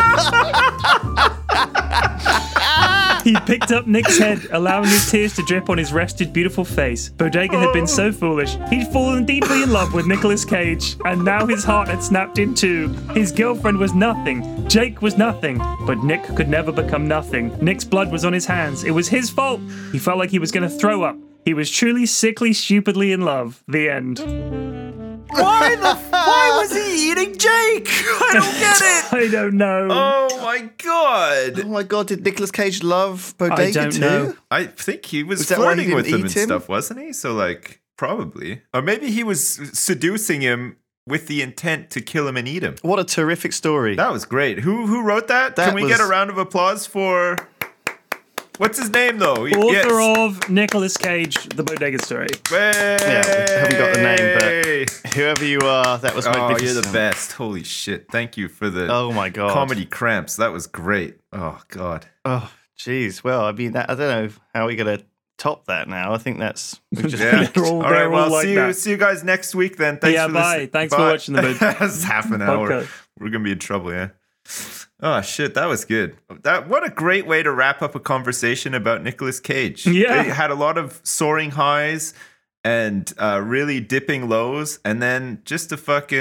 Speaker 4: He picked up Nick's head, allowing his tears to drip on his rested, beautiful face. Bodega had been so foolish. He'd fallen deeply in love with Nicolas Cage, and now his heart had snapped in two. His girlfriend was nothing. Jake was nothing. But Nick could never become nothing. Nick's blood was on his hands. It was his fault. He felt like he was going to throw up. He was truly, sickly, stupidly in love. The end.
Speaker 5: Why was he eating Jake? I don't get it.
Speaker 4: I don't know.
Speaker 5: Oh my god.
Speaker 1: Oh my god, did Nicolas Cage love Bodega
Speaker 4: I don't
Speaker 1: too?
Speaker 4: know.
Speaker 5: I think he was
Speaker 1: Is that why he
Speaker 5: flirting with
Speaker 1: didn't
Speaker 5: him and
Speaker 1: eat him?
Speaker 5: stuff, wasn't he? So like probably. Or maybe he was seducing him with the intent to kill him and eat him.
Speaker 1: What a terrific story.
Speaker 5: That was great. Who wrote that?
Speaker 1: That
Speaker 5: Can we get a
Speaker 1: was-
Speaker 5: round of applause for what's his name though?
Speaker 4: Author of Nicolas Cage, The Bodega Story.
Speaker 1: Yeah, I haven't got the name, but whoever you are, that was my
Speaker 5: Oh,
Speaker 1: biggest.
Speaker 5: you're the best. Holy shit. Thank you for the
Speaker 1: Oh my god.
Speaker 5: comedy cramps. That was great. Oh god.
Speaker 1: Oh, jeez. Well, I mean, I don't know how we're gonna top that now. I think that's we just
Speaker 5: Yeah.
Speaker 4: They're all-
Speaker 5: all right.
Speaker 4: they're all
Speaker 5: Well,
Speaker 4: like
Speaker 5: see
Speaker 4: that.
Speaker 5: you guys next week then. Thanks
Speaker 4: Yeah,
Speaker 5: for
Speaker 4: bye.
Speaker 5: listening.
Speaker 4: Thanks for watching the
Speaker 5: That's half an hour.
Speaker 4: podcast.
Speaker 5: We're gonna be in trouble. Yeah. Oh shit, that was good. What a great way to wrap up a conversation about Nicolas Cage.
Speaker 4: Yeah.
Speaker 5: It had a lot of soaring highs and really dipping lows, and then just to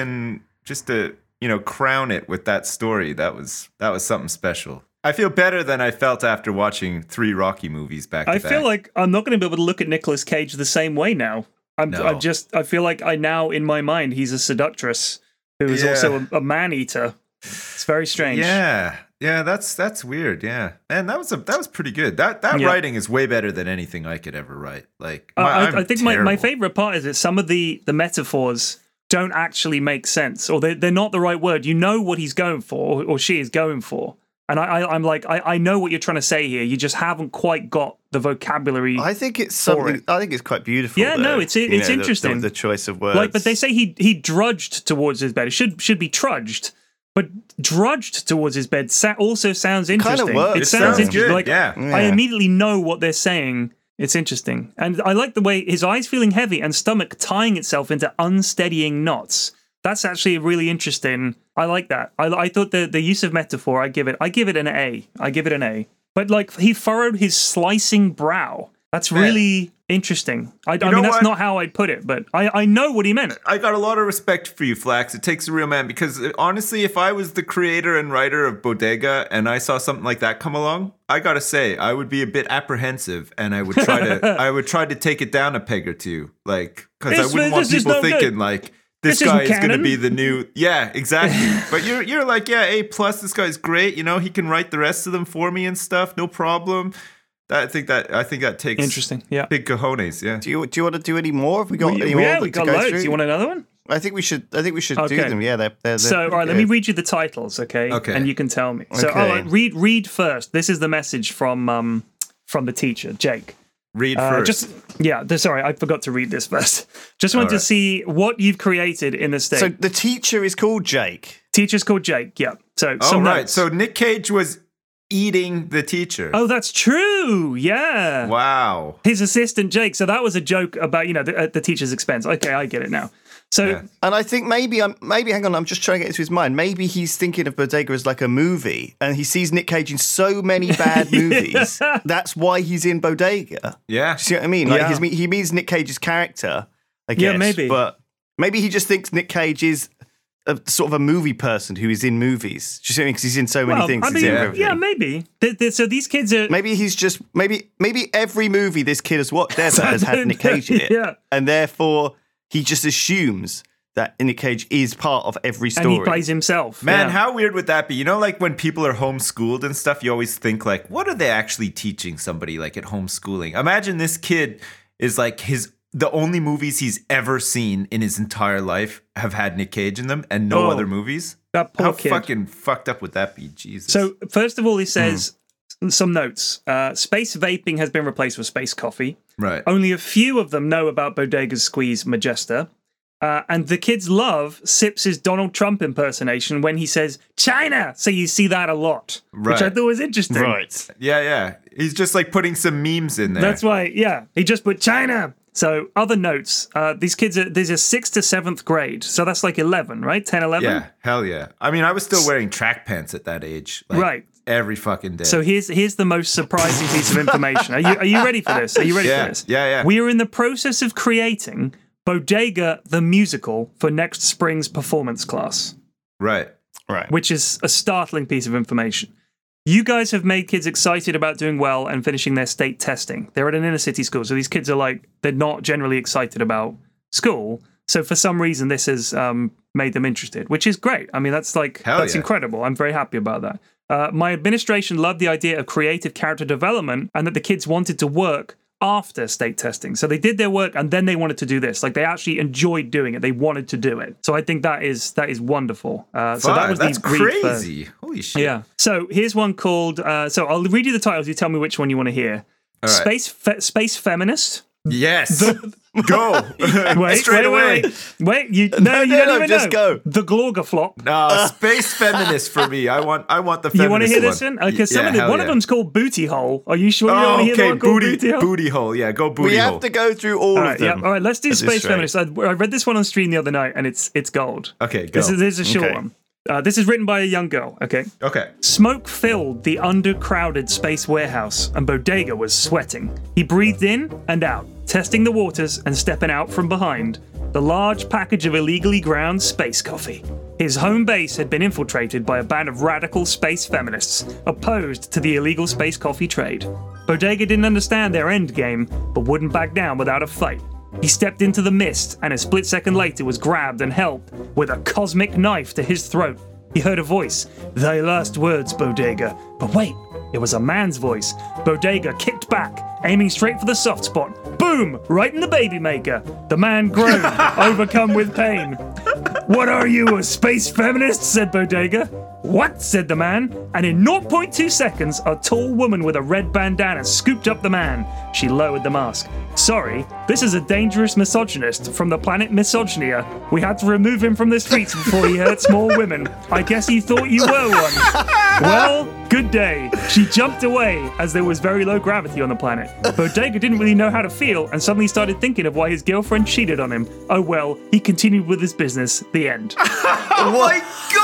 Speaker 5: crown it with that story. That was something special. I feel better than I felt after watching 3 Rocky movies back to
Speaker 4: I
Speaker 5: back.
Speaker 4: feel like I'm not going to be able to look at Nicolas Cage the same way now.
Speaker 5: No.
Speaker 4: I feel like I now, in my mind, he's a seductress who is
Speaker 5: Yeah.
Speaker 4: also a man-eater. It's very strange.
Speaker 5: Yeah, that's weird. Yeah, man, that was pretty good. That
Speaker 4: Yeah.
Speaker 5: writing is way better than anything I could ever write. Like,
Speaker 4: I think my
Speaker 5: terrible.
Speaker 4: favorite part is that some of the metaphors don't actually make sense, or they're not the right word. You know what he's going for, or she is going for. And I'm like, I know what you're trying to say here. You just haven't quite got the vocabulary.
Speaker 1: I think it's
Speaker 4: For
Speaker 1: something.
Speaker 4: it.
Speaker 1: I think it's quite beautiful.
Speaker 4: Yeah, no,
Speaker 1: though.
Speaker 4: it's
Speaker 1: You know,
Speaker 4: interesting.
Speaker 1: The choice of words.
Speaker 4: Like, but they say he drudged towards his bed. It should be trudged, but drudged towards his bed also sounds interesting.
Speaker 1: works.
Speaker 4: It
Speaker 1: It
Speaker 4: sounds
Speaker 5: sounds
Speaker 4: interesting.
Speaker 5: good,
Speaker 4: Like,
Speaker 5: yeah.
Speaker 4: I immediately know what they're saying. It's interesting, and I like the way his eyes feeling heavy and stomach tying itself into unsteadying knots. That's actually really interesting. I like that. I thought the use of metaphor. I give it an A. I give it an A. But like he furrowed his slicing brow. That's really interesting. I
Speaker 5: know
Speaker 4: mean, that's
Speaker 5: what?
Speaker 4: not how I'd put it, but I know what he meant.
Speaker 5: I got a lot of respect for you, Flax. It takes a real man because honestly, if I was the creator and writer of Bodega and I saw something like that come along, I gotta say I would be a bit apprehensive and I would try to take it down a peg or two, like because I wouldn't want
Speaker 4: this is
Speaker 5: people
Speaker 4: no good.
Speaker 5: thinking like this
Speaker 4: This
Speaker 5: guy
Speaker 4: isn't
Speaker 5: is going to
Speaker 4: canon.
Speaker 5: be the new. Yeah, exactly. But you're like, yeah, A+. This guy's great. You know, he can write the rest of them for me and stuff. No problem. I think that takes
Speaker 4: Interesting. Yeah.
Speaker 5: big cojones. Yeah.
Speaker 1: do you want to do any more? Have we got any more?
Speaker 4: Yeah, we
Speaker 1: to
Speaker 4: got
Speaker 1: go
Speaker 4: loads.
Speaker 1: through?
Speaker 4: You want another one?
Speaker 1: I think we should do
Speaker 4: Okay.
Speaker 1: them. Yeah, they're
Speaker 4: So, all right, let me read you the titles, okay?
Speaker 5: Okay.
Speaker 4: And you can tell me. So,
Speaker 1: Okay.
Speaker 4: all right, read first. This is the message from the teacher, Jake.
Speaker 5: Read first.
Speaker 4: Sorry, I forgot to read this first. Just wanted to
Speaker 5: right.
Speaker 4: see what you've created in the state.
Speaker 1: So the teacher is called Jake.
Speaker 4: Teacher's called Jake. Yeah. So,
Speaker 5: Oh,
Speaker 4: some
Speaker 5: right.
Speaker 4: notes.
Speaker 5: So Nick Cage was eating the teacher.
Speaker 4: Oh, that's true. Yeah.
Speaker 5: Wow.
Speaker 4: His assistant, Jake. So that was a joke about, at the teacher's expense. Okay, I get it now. So,
Speaker 5: Yeah.
Speaker 1: And I think maybe hang on, I'm just trying to get into his mind. Maybe he's thinking of Bodega as like a movie, and he sees Nick Cage in so many bad movies. That's why he's in Bodega.
Speaker 5: Yeah.
Speaker 1: Do you see what I mean? Like
Speaker 4: Yeah.
Speaker 1: he means Nick Cage's character, I guess.
Speaker 4: Yeah, maybe.
Speaker 1: But maybe he just thinks Nick Cage is sort of a movie person who is in movies. Do you see what I mean? Because he's in so many things.
Speaker 4: I
Speaker 1: He's in
Speaker 4: mean,
Speaker 1: everything.
Speaker 4: yeah, maybe. So these kids are.
Speaker 1: Maybe he's just maybe every movie this kid has watched ever has had Nick Cage in it,
Speaker 4: Yeah.
Speaker 1: and therefore he just assumes that Nick Cage is part of every story.
Speaker 4: And he plays himself.
Speaker 5: Man,
Speaker 4: yeah.
Speaker 5: how weird would that be? You know, like when people are homeschooled and stuff, you always think like, what are they actually teaching somebody like at homeschooling? Imagine this kid is like the only movies he's ever seen in his entire life have had Nick Cage in them and no other movies.
Speaker 4: That poor
Speaker 5: How
Speaker 4: kid.
Speaker 5: fucking fucked up would that be? Jesus.
Speaker 4: So, first of all, he says some notes. Space vaping has been replaced with space coffee.
Speaker 5: right.
Speaker 4: Only a few of them know about Bodega's Squeeze Majesta. And the kids love Sips' Donald Trump impersonation when he says, China! So you see that a lot, which I
Speaker 5: Right.
Speaker 4: thought was interesting.
Speaker 1: Right.
Speaker 5: Yeah. He's just like putting some memes in there.
Speaker 4: That's why, yeah. He just put China! So, other notes. These kids are, there's a 6th to 7th grade. So that's like 11, right? 10, 11?
Speaker 5: Yeah, hell yeah. I mean, I was still wearing track pants at that age. Like,
Speaker 4: Right.
Speaker 5: Every fucking day.
Speaker 4: So here's the most surprising piece of information. Are you ready for this? Are you ready
Speaker 5: Yeah,
Speaker 4: for this?
Speaker 5: yeah.
Speaker 4: We are in the process of creating Bodega the Musical for next spring's performance class,
Speaker 5: Right.
Speaker 1: Right.
Speaker 4: which is a startling piece of information. You guys have made kids excited about doing well and finishing their state testing. They're at an inner city school, so these kids are like, they're not generally excited about school. So for some reason, this has made them interested, which is great. I mean, that's
Speaker 5: Hell yeah.
Speaker 4: incredible. I'm very happy about that. My administration loved the idea of creative character development and that the kids wanted to work after state testing. So they did their work and then they wanted to do this. Like they actually enjoyed doing it. They wanted to do it. So I think that is wonderful. So that was
Speaker 5: That's
Speaker 4: the read for-
Speaker 5: crazy. Holy shit.
Speaker 4: yeah. So here's one called. So I'll read you the titles. You tell me which one you want to hear.
Speaker 5: All right.
Speaker 4: Space Feminist.
Speaker 5: Yes. Go.
Speaker 4: Wait,
Speaker 5: Straight away.
Speaker 4: Wait. You don't even
Speaker 1: just
Speaker 4: know.
Speaker 1: go.
Speaker 4: The Glorgaflop.
Speaker 5: No, space feminist for me. I want the feminist
Speaker 4: You want to hear this one? Because one of them's called Booty Hole. Are you sure you want to hear the
Speaker 5: okay.
Speaker 4: one called Booty Hole?
Speaker 5: Booty hole. Yeah, go booty
Speaker 1: We
Speaker 5: hole.
Speaker 1: have to go through all
Speaker 4: All
Speaker 1: of
Speaker 4: right, yeah.
Speaker 1: them.
Speaker 4: All right, let's do
Speaker 1: at this
Speaker 4: Space
Speaker 1: rate.
Speaker 4: Feminist. I read this one on stream the other night, and it's gold.
Speaker 5: Okay, go.
Speaker 4: This is a short
Speaker 1: Okay.
Speaker 4: one. This is written by a young girl. Okay.
Speaker 5: Okay.
Speaker 4: Smoke filled the undercrowded space warehouse, and Bodega was sweating. He breathed in and out, testing the waters and stepping out from behind the large package of illegally ground space coffee. His home base had been infiltrated by a band of radical space feminists opposed to the illegal space coffee trade. Bodega didn't understand their end game, but wouldn't back down without a fight. He stepped into the mist, and a split second later was grabbed and held with a cosmic knife to his throat. He heard a voice. Thy last words, Bodega. But wait, it was a man's voice. Bodega kicked back, aiming straight for the soft spot. Boom! Right in the baby maker. The man groaned, overcome with pain. What are you, a space feminist? Said Bodega. What? Said the man. And in 0.2 seconds, a tall woman with a red bandana scooped up the man. She lowered the mask. Sorry, this is a dangerous misogynist from the planet Misogynia. We had to remove him from the streets before he hurts more women. I guess he thought you were one. Well, good day. She jumped away as there was very low gravity on the planet. Bodega didn't really know how to feel and suddenly started thinking of why his girlfriend cheated on him. Oh well, he continued with his business. The end.
Speaker 5: Oh my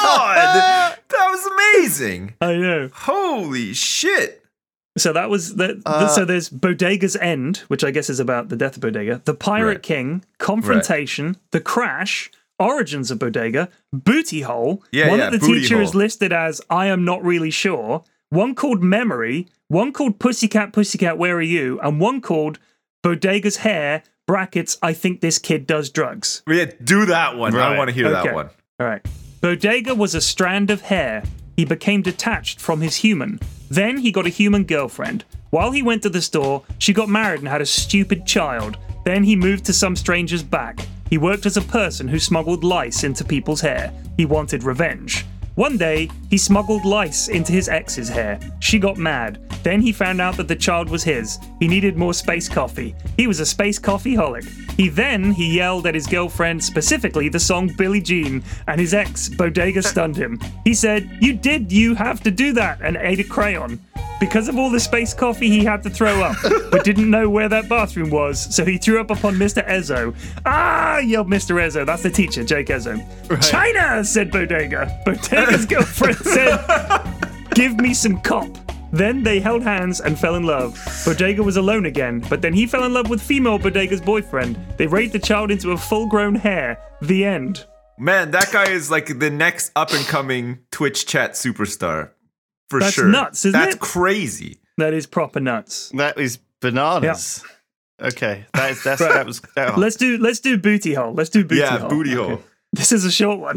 Speaker 5: god! That was amazing.
Speaker 4: I know.
Speaker 5: Holy shit.
Speaker 4: So that was so there's Bodega's End, which I guess is about the death of Bodega, The Pirate
Speaker 5: Right.
Speaker 4: King, Confrontation, The Crash, Origins of Bodega, Booty Hole,
Speaker 5: Yeah,
Speaker 4: one
Speaker 5: yeah,
Speaker 4: that the
Speaker 5: Booty
Speaker 4: teacher is
Speaker 5: Hole.
Speaker 4: listed as I am not really sure, one called Memory, one called Pussycat, Pussycat, Where Are You, and one called Bodega's Hair, brackets, I think this kid does drugs.
Speaker 5: Yeah, do that one. I
Speaker 1: Right.
Speaker 5: want to hear
Speaker 4: Okay.
Speaker 5: that one.
Speaker 4: All right. Bodega was a strand of hair. He became detached from his human. Then he got a human girlfriend. While he went to the store, she got married and had a stupid child. Then he moved to some stranger's back. He worked as a person who smuggled lice into people's hair. He wanted revenge. One day, he smuggled lice into his ex's hair. She got mad. Then he found out that the child was his. He needed more space coffee. He was a space coffee-holic. He yelled at his girlfriend, specifically the song Billie Jean, and his ex, Bodega, stunned him. He said, you have to do that, and ate a crayon. Because of all the space coffee, he had to throw up, but didn't know where that bathroom was, so he threw up upon Mr. Ezzo. Ah, yelled Mr. Ezzo. That's the teacher, Jake Ezzo. China, said Bodega. Bodega's girlfriend said, give me some cop. Then they held hands and fell in love. Bodega was alone again, but then he fell in love with female Bodega's boyfriend. They raised the child into a full-grown hare. The end.
Speaker 5: Man, that guy is like the next up-and-coming Twitch chat superstar. For
Speaker 4: That's
Speaker 5: sure.
Speaker 4: nuts, isn't
Speaker 5: That's
Speaker 4: it?
Speaker 5: crazy.
Speaker 4: That is proper nuts.
Speaker 1: That is bananas. Okay, that was. Oh.
Speaker 4: Let's do booty hole. Let's do booty hole.
Speaker 5: Yeah, booty hole.
Speaker 4: This is a short one.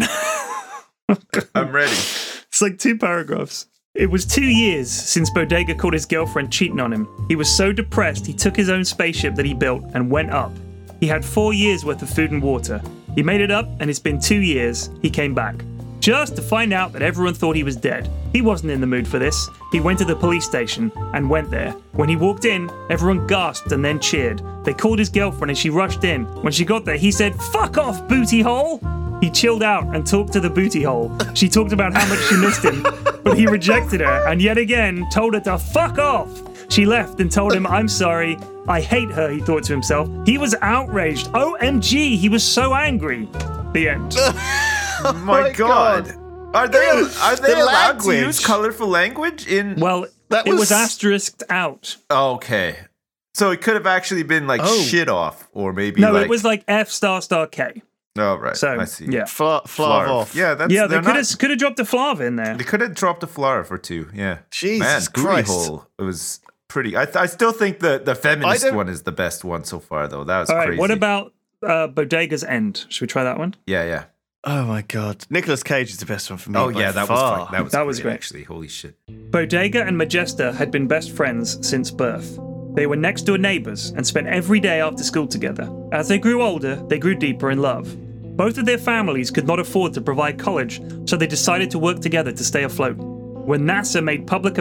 Speaker 5: I'm ready.
Speaker 4: It's like 2 paragraphs. It was 2 years since Bodega caught his girlfriend cheating on him. He was so depressed he took his own spaceship that he built and went up. He had 4 years worth of food and water. He made it up, and it's been 2 years. He came back, just to find out that everyone thought he was dead. He wasn't in the mood for this. He went to the police station and went there. When he walked in, everyone gasped and then cheered. They called his girlfriend and she rushed in. When she got there, he said, "Fuck off, booty hole!" He chilled out and talked to the booty hole. She talked about how much she missed him, but he rejected her and yet again told her to fuck off. She left and told him, "I'm sorry. I hate her," he thought to himself. He was outraged. OMG, he was so angry. The end.
Speaker 5: Oh my god. Are they allowed to use colorful language in?
Speaker 4: Well,
Speaker 1: That
Speaker 4: it was
Speaker 1: was-
Speaker 4: asterisked out.
Speaker 5: Okay. So it could have actually been like shit off, or maybe
Speaker 4: No,
Speaker 5: like.
Speaker 4: it was like F***K.
Speaker 5: Oh right.
Speaker 4: So,
Speaker 5: I see.
Speaker 4: yeah.
Speaker 1: Flav off.
Speaker 5: Yeah, that's
Speaker 4: Yeah, they
Speaker 5: they're not-
Speaker 4: could have dropped a flav in there.
Speaker 5: They could have dropped a flower for 2. Yeah.
Speaker 1: Jesus
Speaker 5: Man, booty
Speaker 1: Christ.
Speaker 5: hole. It was pretty. I still think the feminist
Speaker 1: don't-
Speaker 5: one is the best one so far, though. That was
Speaker 4: All right,
Speaker 5: crazy.
Speaker 4: what about Bodega's End? Should we try that one?
Speaker 5: Yeah.
Speaker 1: Oh my god, Nicolas Cage is the best one for me.
Speaker 5: Oh
Speaker 1: by
Speaker 5: yeah, that
Speaker 1: far.
Speaker 5: was fun.
Speaker 4: That was great.
Speaker 5: Actually, holy shit.
Speaker 4: Bodega and Majesta had been best friends since birth. They were next door neighbors and spent every day after school together. As they grew older, they grew deeper in love. Both of their families could not afford to provide college, so they decided to work together to stay afloat. When NASA made public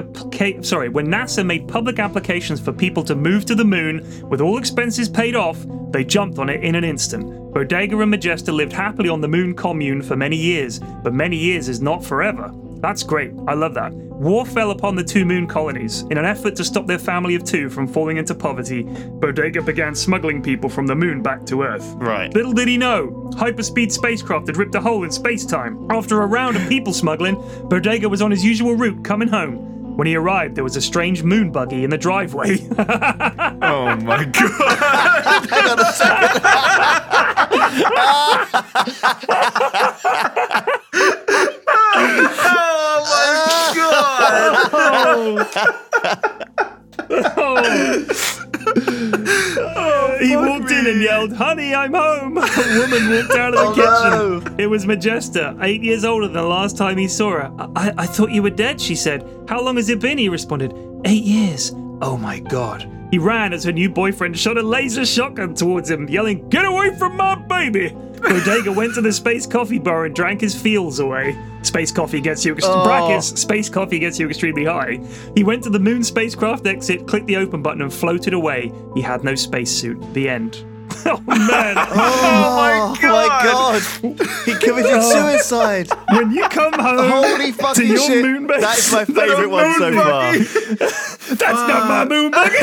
Speaker 4: applications for people to move to the moon with all expenses paid off, they jumped on it in an instant. Bodega and Majesta lived happily on the moon commune for many years, but many years is not forever. That's great. I love that. War fell upon the 2 moon colonies. In an effort to stop their family of 2 from falling into poverty, Bodega began smuggling people from the moon back to Earth.
Speaker 1: Right.
Speaker 4: Little did he know, hyperspeed spacecraft had ripped a hole in space-time. After a round of people smuggling, Bodega was on his usual route coming home. When he arrived, there was a strange moon buggy in the driveway.
Speaker 5: Oh my god.
Speaker 1: Hang on a second.
Speaker 4: He walked in and yelled, "Honey, I'm home!" A woman walked out of the kitchen. It was Majesta, 8 years older than the last time he saw her. I thought you were dead, she said. How long has it been? He responded. 8 years. Oh my god. He ran as her new boyfriend shot a laser shotgun towards him, yelling, "Get away from my baby!" Bodega went to the Space Coffee bar and drank his feels away. Space coffee gets you brackets. Space coffee gets you extremely high. He went to the moon spacecraft exit, clicked the open button, and floated away. He had no spacesuit. The end. Oh man!
Speaker 1: Oh my god! He committed suicide.
Speaker 4: When you come home
Speaker 1: Holy
Speaker 4: to
Speaker 1: fucking
Speaker 4: your
Speaker 1: shit!
Speaker 4: moon base,
Speaker 1: That is my favourite one so far.
Speaker 4: that's not my moon buggy.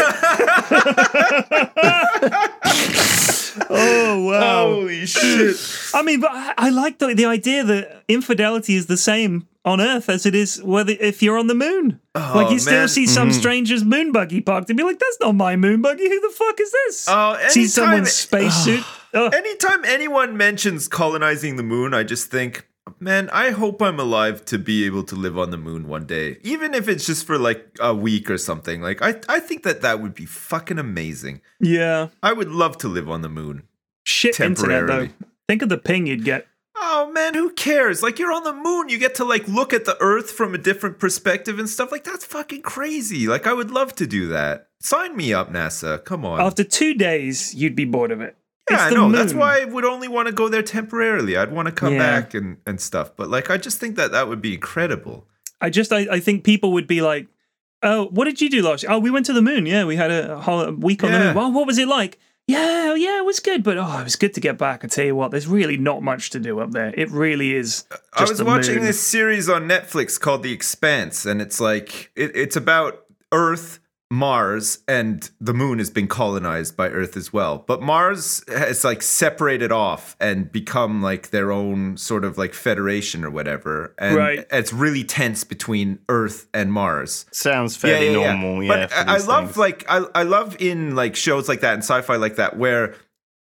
Speaker 4: Oh wow!
Speaker 5: Holy shit.
Speaker 4: I mean, but I like the idea that infidelity is the same on Earth as it is if you're on the moon. Like you still
Speaker 5: man.
Speaker 4: see some stranger's moon buggy parked and be like, "That's not my moon buggy. Who the fuck is this?"
Speaker 5: Oh,
Speaker 4: see
Speaker 5: anytime-
Speaker 4: someone's spacesuit.
Speaker 5: Anytime anyone mentions colonizing the moon, I just think, man, I hope I'm alive to be able to live on the moon one day. Even if it's just for like a week or something. Like, I think that would be fucking amazing.
Speaker 4: Yeah,
Speaker 5: I would love to live on the moon.
Speaker 4: shit internet though.
Speaker 5: Temporarily.
Speaker 4: Think of the ping you'd get.
Speaker 5: Oh man, who cares? Like, you're on the moon, you get to like look at the Earth from a different perspective and stuff. Like, that's fucking crazy. Like, I would love to do that. Sign me up, NASA. Come on.
Speaker 4: After 2 days, you'd be bored of it.
Speaker 5: Yeah,
Speaker 4: It's
Speaker 5: I
Speaker 4: the
Speaker 5: know. That's
Speaker 4: moon.
Speaker 5: why I would only want to go there temporarily. I'd want to come
Speaker 4: Yeah.
Speaker 5: back and stuff. But like, I just think that would be incredible.
Speaker 4: I think people would be like, "Oh, what did you do last year? Oh, we went to the moon. Yeah, we had a whole week on the
Speaker 5: Yeah.
Speaker 4: moon. Well, what was it like? Yeah, it was good. But it was good to get back. I tell you what, there's really not much to do up there. It really is.
Speaker 5: I
Speaker 4: Just
Speaker 5: was
Speaker 4: the
Speaker 5: watching
Speaker 4: moon.
Speaker 5: this series on Netflix called The Expanse, and it's like it's about Earth, Mars, and the moon has been colonized by Earth as well. But Mars has like separated off and become like their own sort of like federation or whatever. And
Speaker 4: Right.
Speaker 5: it's really tense between Earth and Mars.
Speaker 1: Sounds fairly normal. Yeah,
Speaker 5: But
Speaker 1: for
Speaker 5: I
Speaker 1: these
Speaker 5: love
Speaker 1: things.
Speaker 5: like I love in like shows like that and sci-fi like that where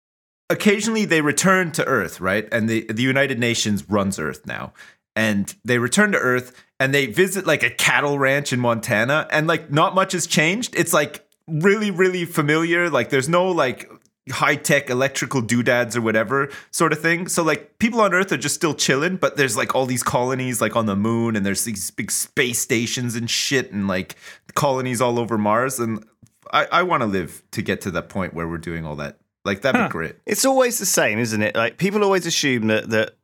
Speaker 5: occasionally they return to Earth, right? And the United Nations runs Earth now. And they return to Earth and they visit like a cattle ranch in Montana, and like not much has changed. It's like really, really familiar. Like there's no like high-tech electrical doodads or whatever sort of thing. So like people on Earth are just still chilling, but there's like all these colonies like on the moon, and there's these big space stations and shit, and like colonies all over Mars. And I want to live to get to that point where we're doing all that. Like that'd be great.
Speaker 1: It's always the same, isn't it? Like people always assume that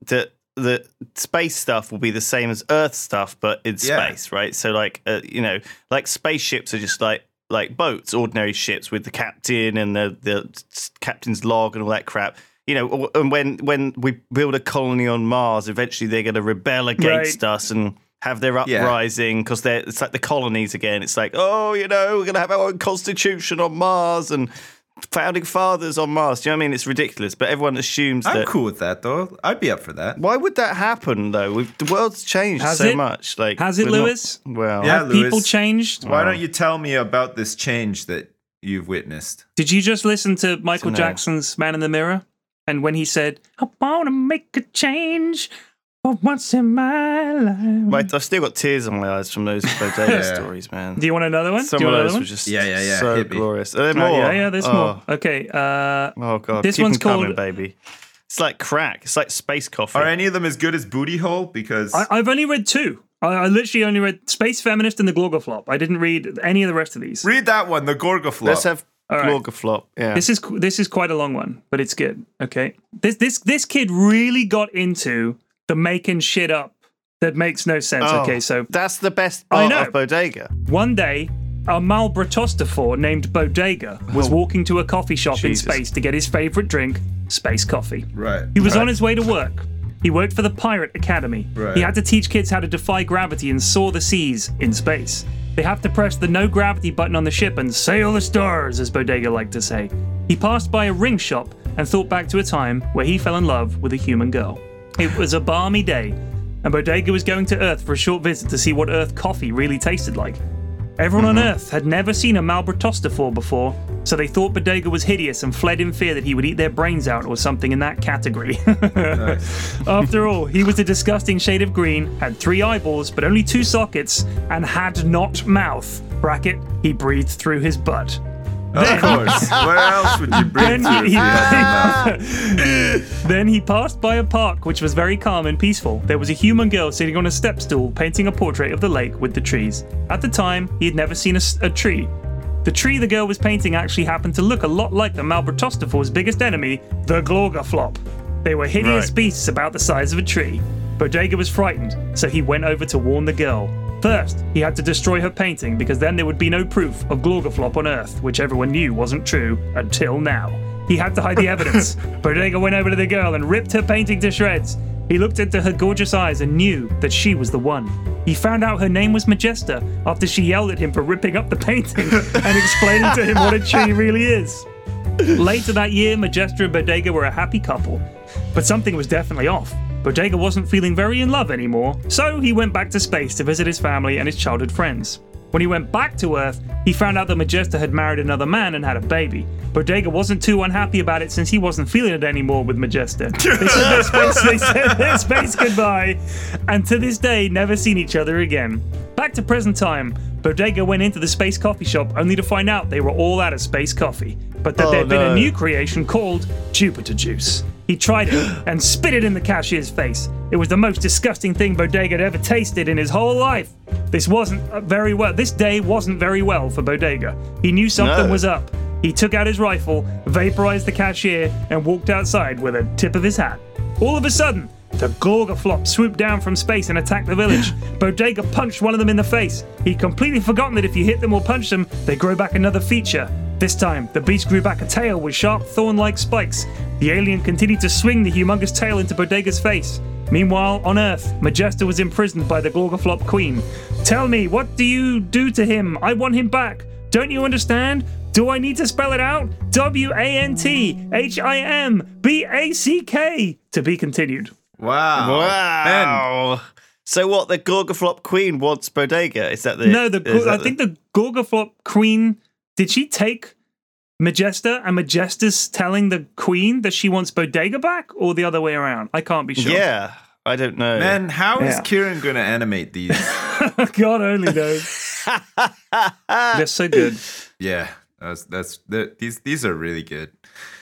Speaker 1: space stuff will be the same as Earth stuff, but in space, right? So like like spaceships are just like boats, ordinary ships with the captain and the captain's log and all that crap. And when we build a colony on Mars, eventually they're going to rebel against us and have their uprising because it's like the colonies again. It's like, we're going to have our own constitution on Mars and founding fathers on Mars. Do you know what I mean? It's ridiculous, but everyone assumes that.
Speaker 5: I'm cool with that, though. I'd be up for that.
Speaker 1: Why would that happen, though? The world's changed so much. Like,
Speaker 4: has it, Lewis?
Speaker 5: Have
Speaker 4: people changed?
Speaker 5: Why don't you tell me about this change that you've witnessed?
Speaker 4: Did you just listen to Michael Jackson's Man in the Mirror? And when he said, I want to make a change for once in my life.
Speaker 1: Mate, I've still got tears in my eyes from those bodega stories, man.
Speaker 4: Do you want another one?
Speaker 1: Some of those were just so glorious. Are there more?
Speaker 4: Yeah, there's more. Okay.
Speaker 1: Oh, God.
Speaker 4: This
Speaker 1: Keep
Speaker 4: one's
Speaker 1: them
Speaker 4: called...
Speaker 1: coming, baby. It's like crack. It's like space coffee.
Speaker 5: Are any of them as good as Booty Hole? Because
Speaker 4: I've only read two. I literally only read Space Feminist and the Glorgaflop. I didn't read any of the rest of these.
Speaker 5: Read that one, the Gorgaflop.
Speaker 1: Let's have Glorgaflop. Yeah.
Speaker 4: This is quite a long one, but it's good. Okay. This kid really got into the making shit up that makes no sense. Okay, so
Speaker 1: that's the best part of Bodega.
Speaker 4: One day, a Malbratostafor named Bodega was walking to a coffee shop in space to get his favorite drink, space coffee.
Speaker 5: Right.
Speaker 4: He was on his way to work. He worked for the Pirate Academy.
Speaker 5: Right.
Speaker 4: He had to teach kids how to defy gravity and soar the seas in space. They have to press the no gravity button on the ship and sail the stars, as Bodega liked to say. He passed by a ring shop and thought back to a time where he fell in love with a human girl. It was a balmy day, and Bodega was going to Earth for a short visit to see what Earth coffee really tasted like. Everyone on Earth had never seen a Malbratostafor before, so they thought Bodega was hideous and fled in fear that he would eat their brains out or something in that category. Nice. After all, he was a disgusting shade of green, had 3 eyeballs but only 2 sockets, and had not mouth. Bracket, he breathed through his butt.
Speaker 5: Of course. Where else would you breathe through?
Speaker 4: Then he passed by a park which was very calm and peaceful. There was a human girl sitting on a step stool painting a portrait of the lake with the trees. At the time, he had never seen a tree. The tree the girl was painting actually happened to look a lot like the Malbratostafor's biggest enemy, the Glorgaflop. They were hideous beasts about the size of a tree. Bodega was frightened, so he went over to warn the girl. First, he had to destroy her painting because then there would be no proof of Glorgaflop on Earth, which everyone knew wasn't true until now. He had to hide the evidence. Bodega went over to the girl and ripped her painting to shreds. He looked into her gorgeous eyes and knew that she was the one. He found out her name was Majesta after she yelled at him for ripping up the painting and explaining to him what a tree really is. Later that year, Majesta and Bodega were a happy couple. But something was definitely off. Bodega wasn't feeling very in love anymore, so he went back to space to visit his family and his childhood friends. When he went back to Earth, he found out that Majesta had married another man and had a baby. Bodega wasn't too unhappy about it since he wasn't feeling it anymore with Majesta. They said their space goodbye, and to this day never seen each other again. Back to present time, Bodega went into the space coffee shop only to find out they were all out of space coffee, but that there'd been a new creation called Jupiter Juice. He tried it and spit it in the cashier's face. It was the most disgusting thing Bodega had ever tasted in his whole life. This day wasn't very well for Bodega. He knew something was up. He took out his rifle, vaporized the cashier, and walked outside with a tip of his hat. All of a sudden, the Glorgaflop swooped down from space and attacked the village. Bodega punched one of them in the face. He'd completely forgotten that if you hit them or punch them, they grow back another feature. This time, the beast grew back a tail with sharp thorn-like spikes. The alien continued to swing the humongous tail into Bodega's face. Meanwhile, on Earth, Majesta was imprisoned by the Glorgaflop Queen. Tell me, what do you do to him? I want him back. Don't you understand? Do I need to spell it out? WANTHIMBACK. To be continued.
Speaker 5: Wow.
Speaker 1: So what, the Glorgaflop Queen wants Bodega? Is that the...
Speaker 4: No, I think the Glorgaflop Queen... Did she take Majesta, and Majesta's telling the queen that she wants Bodega back, or the other way around. I can't be sure.
Speaker 1: Yeah, I don't know.
Speaker 5: Man, how is
Speaker 4: Yeah.
Speaker 5: Kieran going to animate these?
Speaker 4: God only knows. They're so good.
Speaker 5: Yeah, these are really good.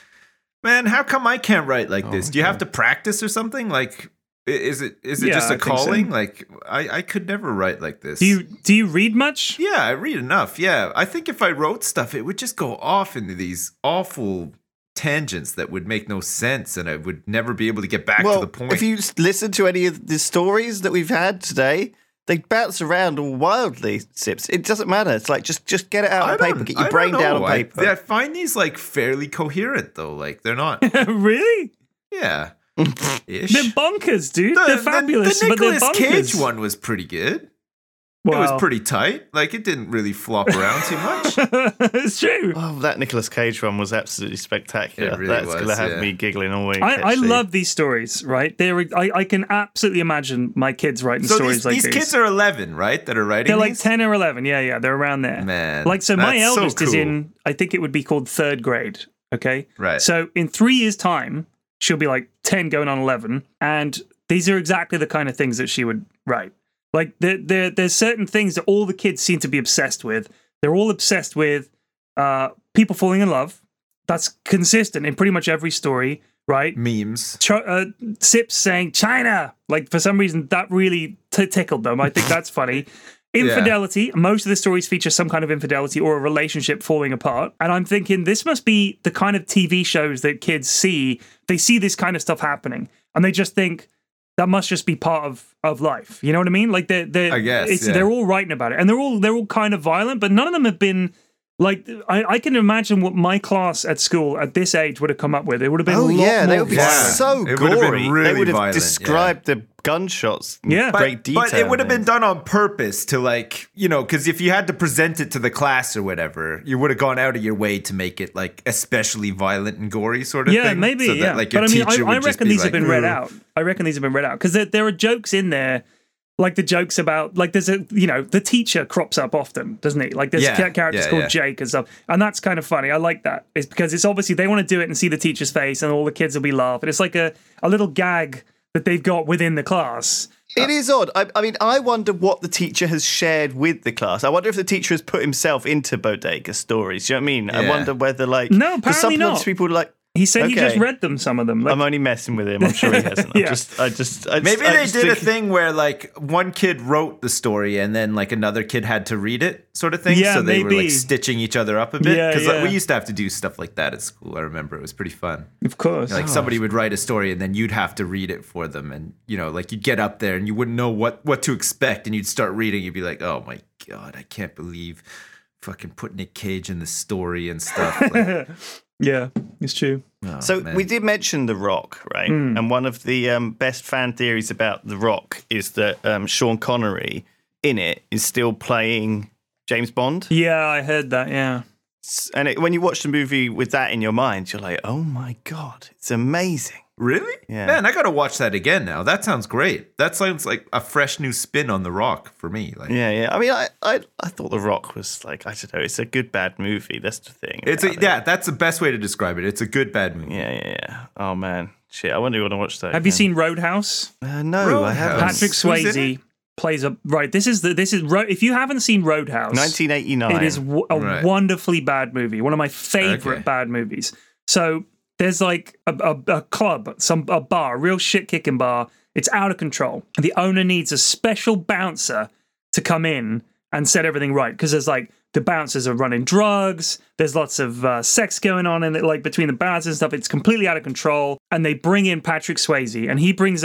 Speaker 5: Man, how come I can't write like this? Do you have to practice or something? Like, is it
Speaker 4: Yeah,
Speaker 5: just
Speaker 4: I
Speaker 5: a
Speaker 4: think so.
Speaker 5: calling? Like, I could never write like this.
Speaker 4: Do you read much?
Speaker 5: Yeah, I read enough. Yeah, I think if I wrote stuff, it would just go off into these awful tangents that would make no sense, and I would never be able to get back to the point.
Speaker 1: If you listen to any of the stories that we've had today, they bounce around all wildly, Sips. It doesn't matter. It's like just get it out on paper. Get your brain down on paper.
Speaker 5: I find these like fairly coherent though. Like they're not.
Speaker 4: Really?
Speaker 5: Yeah. Ish.
Speaker 4: They're bonkers, dude. They're fabulous,
Speaker 5: The
Speaker 4: but they're
Speaker 5: Nicolas
Speaker 4: bonkers.
Speaker 5: Cage one was pretty good.
Speaker 4: Well,
Speaker 5: It was pretty tight. Like it didn't really flop around too much.
Speaker 4: it's true.
Speaker 1: Oh, that Nicolas Cage one was absolutely spectacular.
Speaker 5: It really
Speaker 1: That's
Speaker 5: was,
Speaker 1: going to have
Speaker 5: yeah.
Speaker 1: me giggling all week.
Speaker 4: I
Speaker 1: actually.
Speaker 4: love these stories, right? I can absolutely imagine my kids writing
Speaker 5: So
Speaker 4: stories like
Speaker 5: these kids are 11, right? That are writing.
Speaker 4: They're like
Speaker 5: these?
Speaker 4: 10 or 11. Yeah, they're around there.
Speaker 5: Man,
Speaker 4: Like, so my
Speaker 5: that's so
Speaker 4: eldest is
Speaker 5: cool.
Speaker 4: in, I think it would be called 3rd grade. Okay.
Speaker 5: Right.
Speaker 4: So in 3 years' time, she'll be like 10 going on 11. And these are exactly the kind of things that she would write. Like, there's certain things that all the kids seem to be obsessed with. They're all obsessed with people falling in love. That's consistent in pretty much every story, right?
Speaker 5: memes.
Speaker 4: Sips saying China. Like, for some reason, that really tickled them. I think that's funny. Infidelity. Most of the stories feature some kind of infidelity or a relationship falling apart. And I'm thinking this must be the kind of TV shows that kids see. They see this kind of stuff happening and they just think that must just be part of life. You know what I mean? Like they're
Speaker 5: I guess, yeah.
Speaker 4: they're all writing about it and they're all kind of violent, but none of them have been like, I can imagine what my class at school at this age would have come up with. It would have been
Speaker 1: Oh
Speaker 4: a lot
Speaker 1: yeah,
Speaker 4: more
Speaker 1: they would be
Speaker 4: violent.
Speaker 1: so
Speaker 5: It would have been
Speaker 1: gory.
Speaker 5: really
Speaker 1: they would have
Speaker 5: violent,
Speaker 1: described the gunshots in
Speaker 4: Yeah.
Speaker 1: great detail.
Speaker 5: But it would have been done on purpose to like, you know, because if you had to present it to the class or whatever, you would have gone out of your way to make it like especially violent and gory sort of
Speaker 4: Yeah,
Speaker 5: thing.
Speaker 4: maybe.
Speaker 5: So that,
Speaker 4: Yeah,
Speaker 5: like, your
Speaker 4: but I mean,
Speaker 5: teacher
Speaker 4: I
Speaker 5: would just
Speaker 4: reckon
Speaker 5: be
Speaker 4: these have
Speaker 5: like,
Speaker 4: been read
Speaker 5: "Ugh."
Speaker 4: out. I reckon these have been read out because there are jokes in there, like the jokes about like there's a the teacher crops up often, doesn't he? Like there's characters called Jake and stuff, and that's kind of funny. I like that. It's because it's obviously they want to do it and see the teacher's face, and all the kids will be laughing. It's like a little gag that they've got within the class.
Speaker 1: It is odd. I mean, I wonder what the teacher has shared with the class. I wonder if the teacher has put himself into Bodega stories. Do you know what I mean? I
Speaker 5: Yeah.
Speaker 1: wonder whether like
Speaker 4: No,
Speaker 1: 'cause
Speaker 4: apparently
Speaker 1: sometimes
Speaker 4: not.
Speaker 1: people like.
Speaker 4: He said he just
Speaker 1: Okay.
Speaker 4: read them, some of them. Like,
Speaker 1: I'm only messing with him. I'm sure he hasn't.
Speaker 4: Yeah.
Speaker 5: Maybe they did a thing where like one kid wrote the story and then like another kid had to read it, sort of thing.
Speaker 4: Yeah,
Speaker 5: so they were
Speaker 4: maybe.
Speaker 5: like stitching each other up a bit.
Speaker 4: Yeah,
Speaker 5: Because
Speaker 4: yeah.
Speaker 5: we used to have to do stuff like that at school. I remember it was pretty fun.
Speaker 4: of course.
Speaker 5: Like somebody would write a story and then you'd have to read it for them, and you know, like you'd get up there and you wouldn't know what to expect, and you'd start reading. You'd be like, "Oh my god, I can't believe fucking put Nick Cage in the story and stuff." Like,
Speaker 4: Yeah, it's true.
Speaker 5: oh,
Speaker 1: So
Speaker 5: man.
Speaker 1: we did mention The Rock, right? And one of the best fan theories about The Rock is that Sean Connery in it is still playing James Bond.
Speaker 4: Yeah, I heard that. Yeah.
Speaker 1: And when you watch the movie with that in your mind, you're like, oh my God, it's amazing.
Speaker 5: Really?
Speaker 1: Yeah.
Speaker 5: Man, I gotta watch that again now. That sounds great. That sounds like a fresh new spin on The Rock for me. Like,
Speaker 1: Yeah. I mean, I thought The Rock was like, I don't know, it's a good, bad movie. That's the thing.
Speaker 5: it's
Speaker 1: about it.
Speaker 5: that's the best way to describe it. It's a good bad movie.
Speaker 1: Yeah. Oh man. Shit, I wonder if you want to watch that.
Speaker 4: Have you
Speaker 1: again.
Speaker 4: seen Roadhouse?
Speaker 1: No, I haven't.
Speaker 5: Roadhouse.
Speaker 4: Patrick
Speaker 5: Who's in
Speaker 4: Swayze plays a right. This is if you haven't seen Roadhouse,
Speaker 1: 1989.
Speaker 4: it is a
Speaker 5: Right.
Speaker 4: wonderfully bad movie. One of my favorite
Speaker 5: Okay.
Speaker 4: bad movies. So there's like a club, a bar, a real shit kicking bar. It's out of control. And the owner needs a special bouncer to come in and set everything right because there's like the bouncers are running drugs. There's lots of sex going on in it, like between the bouncers and stuff. It's completely out of control. And they bring in Patrick Swayze, and he brings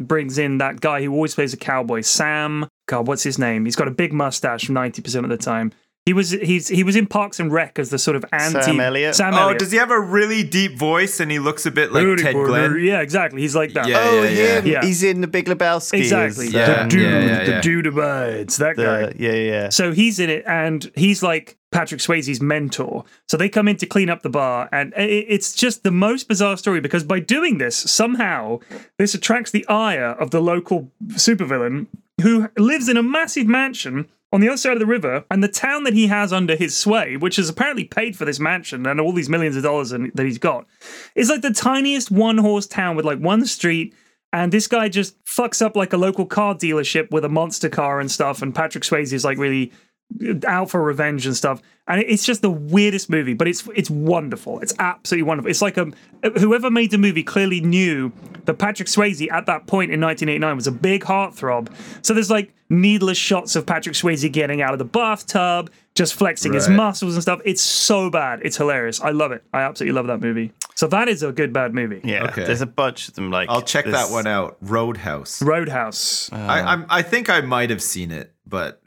Speaker 4: in that guy who always plays a cowboy, Sam. God, what's his name? He's got a big mustache 90% of the time. He was in Parks and Rec as the sort of anti
Speaker 1: Sam Elliott?
Speaker 4: Sam
Speaker 5: Oh,
Speaker 4: Elliott.
Speaker 5: does he have a really deep voice and he looks a bit like
Speaker 4: Rudy
Speaker 5: Ted
Speaker 4: Porter.
Speaker 5: Glenn?
Speaker 4: Yeah, exactly. He's like that.
Speaker 5: Yeah.
Speaker 1: Oh, him.
Speaker 4: Yeah.
Speaker 1: He's in The Big Lebowski.
Speaker 4: Exactly.
Speaker 1: as,
Speaker 5: Yeah.
Speaker 4: The dude,
Speaker 5: yeah.
Speaker 4: the dude abides. That guy.
Speaker 1: Yeah.
Speaker 4: So he's in it, and he's like Patrick Swayze's mentor. So they come in to clean up the bar, and it's just the most bizarre story because by doing this, somehow this attracts the ire of the local supervillain who lives in a massive mansion on the other side of the river, and the town that he has under his sway, which has apparently paid for this mansion and all these millions of dollars that he's got, is like the tiniest one-horse town with like one street. And this guy just fucks up like a local car dealership with a monster car and stuff. And Patrick Swayze is like really out for revenge and stuff. And it's just the weirdest movie, but it's wonderful. It's absolutely wonderful. It's like whoever made the movie clearly knew that Patrick Swayze at that point in 1989 was a big heartthrob. So there's like needless shots of Patrick Swayze getting out of the bathtub, just flexing his muscles and stuff. It's so bad. It's hilarious. I love it. I absolutely love that movie. So that is a good bad movie.
Speaker 1: Yeah,
Speaker 5: Okay.
Speaker 1: there's a bunch of them. Like
Speaker 5: I'll check that one out. Roadhouse.
Speaker 4: Roadhouse.
Speaker 5: I think I might have seen it, but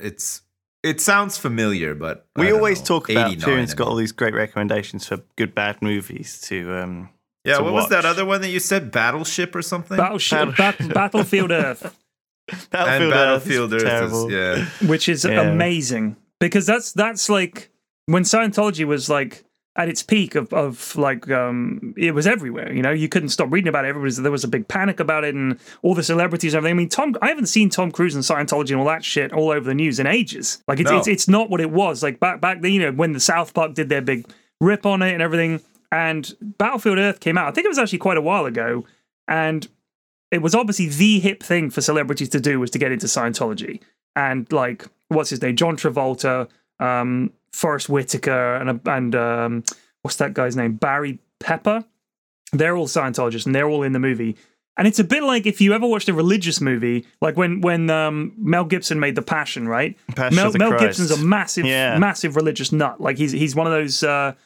Speaker 5: it sounds familiar. But I
Speaker 1: We
Speaker 5: don't
Speaker 1: always
Speaker 5: know.
Speaker 1: talk about
Speaker 5: 89,
Speaker 1: Kieran's
Speaker 5: I
Speaker 1: got
Speaker 5: mean.
Speaker 1: all these great recommendations for good bad movies to
Speaker 5: Yeah,
Speaker 1: to
Speaker 5: what was that
Speaker 1: watch.
Speaker 5: other one that you said? Battleship or something?
Speaker 4: Battlefield Earth,
Speaker 5: And Battlefield
Speaker 1: is
Speaker 5: Earth
Speaker 1: terrible.
Speaker 5: is, yeah.
Speaker 4: which is
Speaker 1: Yeah.
Speaker 4: amazing because that's like when Scientology was like at its peak of like it was everywhere. You know, you couldn't stop reading about it. There was a big panic about it, and all the celebrities and everything. I mean, I haven't seen Tom Cruise and Scientology and all that shit all over the news in ages. Like it's not what it was. Like back then, you know, when the South Park did their big rip on it and everything, and Battlefield Earth came out. I think it was actually quite a while ago, and it was obviously the hip thing for celebrities to do was to get into Scientology. And like, what's his name? John Travolta, Forrest Whitaker, and what's that guy's name? Barry Pepper. They're all Scientologists, and they're all in the movie. And it's a bit like if you ever watched a religious movie, like when Mel Gibson made The Passion, right?
Speaker 1: Passion
Speaker 4: Mel
Speaker 1: of the Christ.
Speaker 4: Gibson's a massive,
Speaker 1: Yeah.
Speaker 4: massive religious nut. Like he's one of those.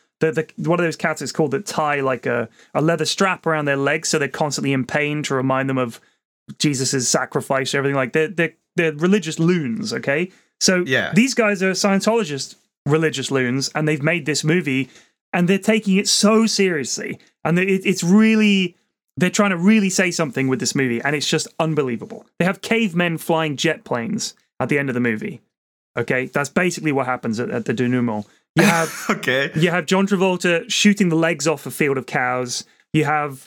Speaker 4: One of those characters called that tie like a leather strap around their legs, so they're constantly in pain to remind them of Jesus's sacrifice. Everything like they're religious loons. Okay, so
Speaker 5: Yeah.
Speaker 4: these guys are Scientologist religious loons, and they've made this movie, and they're taking it so seriously, and it's really they're trying to really say something with this movie, and it's just unbelievable. They have cavemen flying jet planes at the end of the movie. Okay, that's basically what happens at the denouement. You have
Speaker 5: Okay.
Speaker 4: you have John Travolta shooting the legs off a field of cows. You have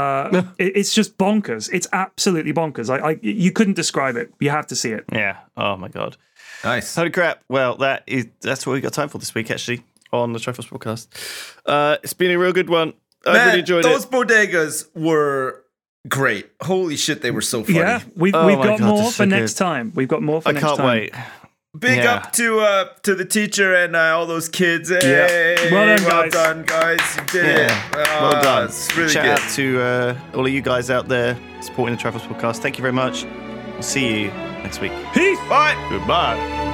Speaker 4: it's just bonkers. It's absolutely bonkers. You couldn't describe it. You have to see it.
Speaker 1: Yeah. Oh my god.
Speaker 5: Nice.
Speaker 1: Holy crap. Well, that's what we got time for this week, actually, on the Triforce podcast. It's been a real good one. I really enjoyed
Speaker 5: those
Speaker 1: it.
Speaker 5: bodegas were great. Holy shit, they were so funny.
Speaker 4: Yeah, we've
Speaker 1: Oh my
Speaker 4: got
Speaker 1: God,
Speaker 4: more
Speaker 1: they're
Speaker 4: for
Speaker 1: so
Speaker 4: next
Speaker 1: good.
Speaker 4: time. We've got more for
Speaker 1: I
Speaker 4: next
Speaker 1: can't
Speaker 4: time.
Speaker 1: wait.
Speaker 5: Big
Speaker 1: Yeah.
Speaker 5: up to the teacher and all those kids. Hey,
Speaker 4: Well done, guys.
Speaker 5: done, guys. You did
Speaker 1: Yeah.
Speaker 5: it.
Speaker 1: Well done.
Speaker 5: It's really
Speaker 1: Shout
Speaker 5: good.
Speaker 1: out to all of you guys out there supporting the Triforce podcast. Thank you very much. We'll see you next week.
Speaker 4: Peace.
Speaker 5: Bye.
Speaker 1: Goodbye.